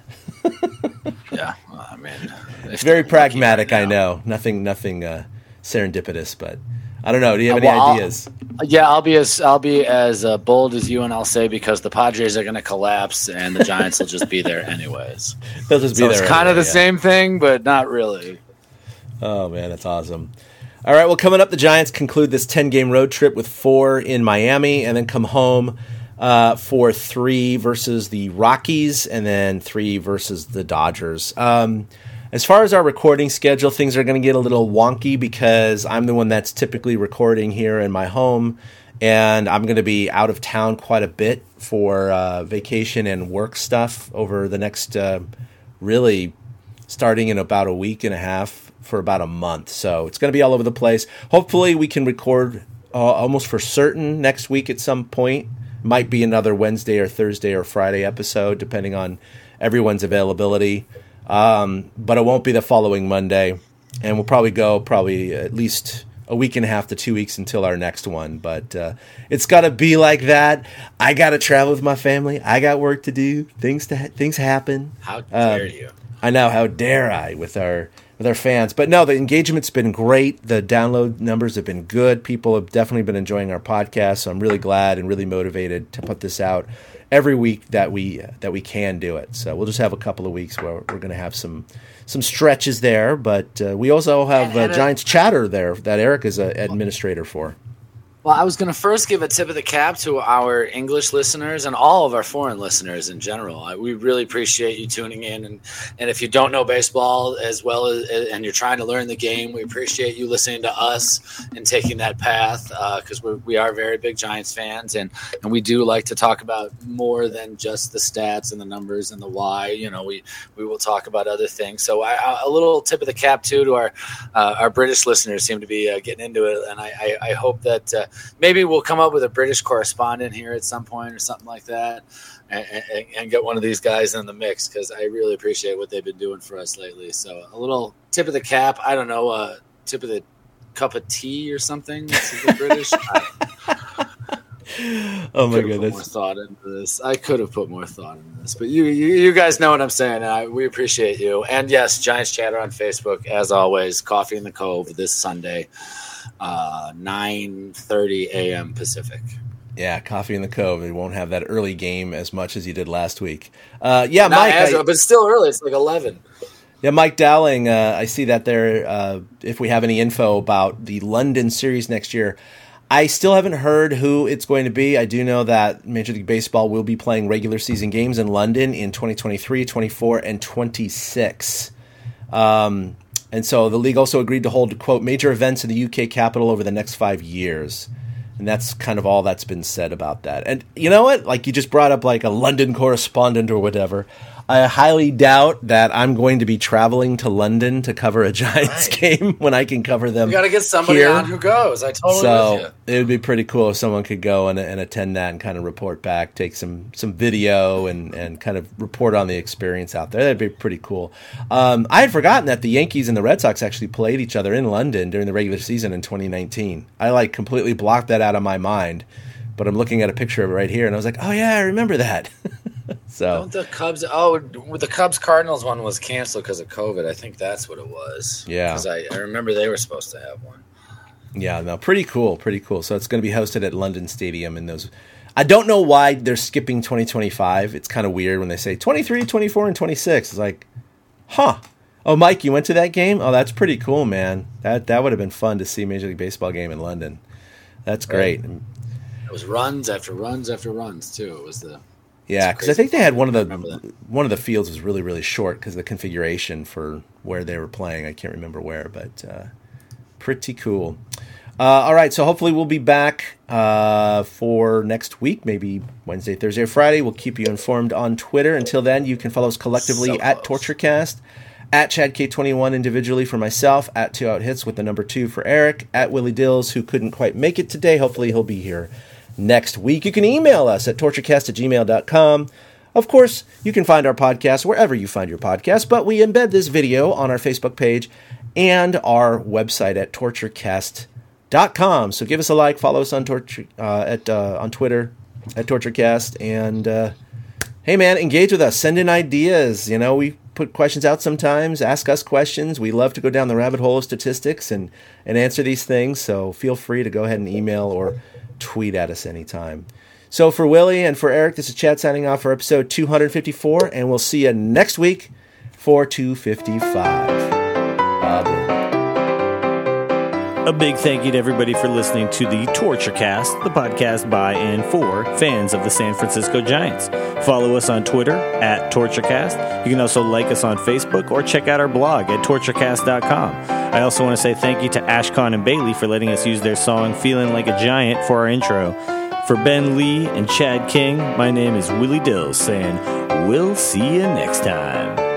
Yeah, well, I mean... It's very pragmatic, right I know. Nothing, nothing uh, serendipitous, but... I don't know. Do you have any well, ideas? I'll, yeah, I'll be as I'll be as uh, bold as you, and I'll say because the Padres are going to collapse, and the Giants will just be there anyways. They'll just be so there. It's kind anyway, of the yeah. same thing, but not really. Oh man, that's awesome. All right, well, coming up, the Giants conclude this ten-game road trip with four in Miami, and then come home uh, for three versus the Rockies, and then three versus the Dodgers. Um, As far as our recording schedule, things are going to get a little wonky because I'm the one that's typically recording here in my home, and I'm going to be out of town quite a bit for uh, vacation and work stuff over the next, uh, really, starting in about a week and a half for about a month. So it's going to be all over the place. Hopefully we can record uh, almost for certain next week at some point. Might be another Wednesday or Thursday or Friday episode, depending on everyone's availability. Um, but it won't be the following Monday, and we'll probably go probably at least a week and a half to two weeks until our next one. But uh, it's got to be like that. I got to travel with my family. I got work to do. Things to ha- things happen. How dare um, you? I know. How dare I with our with our fans? But no, the engagement's been great. The download numbers have been good. People have definitely been enjoying our podcast. So I'm really glad and really motivated to put this out every week that we uh, that we can do it. So we'll just have a couple of weeks where we're going to have some some stretches there, but uh, we also have uh, Giants Chatter there that Eric is an administrator for. Well, I was going to first give a tip of the cap to our English listeners and all of our foreign listeners in general. I, we really appreciate you tuning in. And, and if you don't know baseball as well as, and you're trying to learn the game, we appreciate you listening to us and taking that path because uh, we are very big Giants fans. And, and we do like to talk about more than just the stats and the numbers and the why. You know, we, we will talk about other things. So I, I, a little tip of the cap, too, to our, uh, our British listeners seem to be uh, getting into it. And I, I, I hope that uh, maybe we'll come up with a British correspondent here at some point or something like that and, and, and get one of these guys in the mix because I really appreciate what they've been doing for us lately. So a little tip of the cap. I don't know, uh, tip of the cup of tea or something. That's the British. Oh my goodness! goodness! More thought into this. I could have put more thought into this, but you, you, you guys know what I'm saying. I, we appreciate you. And yes, Giants Chatter on Facebook as always. Coffee in the Cove this Sunday, uh, nine thirty a.m. Pacific. Yeah, Coffee in the Cove. It won't have that early game as much as you did last week. Uh, yeah, Not Mike, as, I, but still early. It's like eleven. Yeah, Mike Dowling. Uh, I see that there. Uh, if we have any info about the London series next year. I still haven't heard who it's going to be. I do know that Major League Baseball will be playing regular season games in London in twenty twenty-three, twenty-four, and twenty-six. Um, and so the league also agreed to hold, quote, major events in the U K capital over the next five years. And that's kind of all that's been said about that. And you know what? Like you just brought up like a London correspondent or whatever. I highly doubt that I'm going to be traveling to London to cover a Giants right. game when I can cover them. You got to get somebody here. on who goes. I totally so with you. It would be pretty cool if someone could go and, and attend that and kind of report back, take some some video and, and kind of report on the experience out there. That'd be pretty cool. Um, I had forgotten that the Yankees and the Red Sox actually played each other in London during the regular season in twenty nineteen. I like completely blocked that out of my mind, but I'm looking at a picture of it right here, and I was like, oh yeah, I remember that. So Don't the Cubs? Oh, the Cubs Cardinals one was canceled because of COVID. I think that's what it was. Yeah, because I, I remember they were supposed to have one. Yeah, no, pretty cool, pretty cool. So it's going to be hosted at London Stadium. And those, I don't know why they're skipping twenty twenty-five. It's kind of weird when they say twenty-three, twenty-four, and twenty-six. It's like, huh? Oh, Mike, you went to that game? Oh, that's pretty cool, man. That that would have been fun to see Major League Baseball game in London. That's great. Right. It was runs after runs after runs too. It was the Yeah, because I think they had one of the one of the fields was really really short because of the configuration for where they were playing. I can't remember where, but uh, pretty cool. Uh, all right, so hopefully we'll be back uh, for next week, maybe Wednesday, Thursday, or Friday. We'll keep you informed on Twitter. Until then, you can follow us collectively so at TortureCast, at Chad K twenty-one individually for myself, at Two Out Hits with the number two for Eric, at Willie Dills, who couldn't quite make it today. Hopefully he'll be here next week. You can email us at torturecast at gmail dot com. Of course, you can find our podcast wherever you find your podcast, but we embed this video on our Facebook page and our website at torturecast dot com. So give us a like, follow us on torture uh, at uh, on Twitter at TortureCast, and uh, hey man, engage with us. Send in ideas. You know, we put questions out sometimes. Ask us questions. We love to go down the rabbit hole of statistics and and answer these things. So feel free to go ahead and email or tweet at us anytime. So for Willie and for Eric, this is Chad signing off for episode two fifty-four, and we'll see you next week for two fifty-five. Uh, A big thank you to everybody for listening to the TortureCast, the podcast by and for fans of the San Francisco Giants. Follow us on Twitter at TortureCast. You can also like us on Facebook or check out our blog at torturecast dot com. I also want to say thank you to Ashcon and Bailey for letting us use their song Feeling Like a Giant for our intro. For Ben Lee and Chad King, my name is Willie Dills saying, we'll see you next time.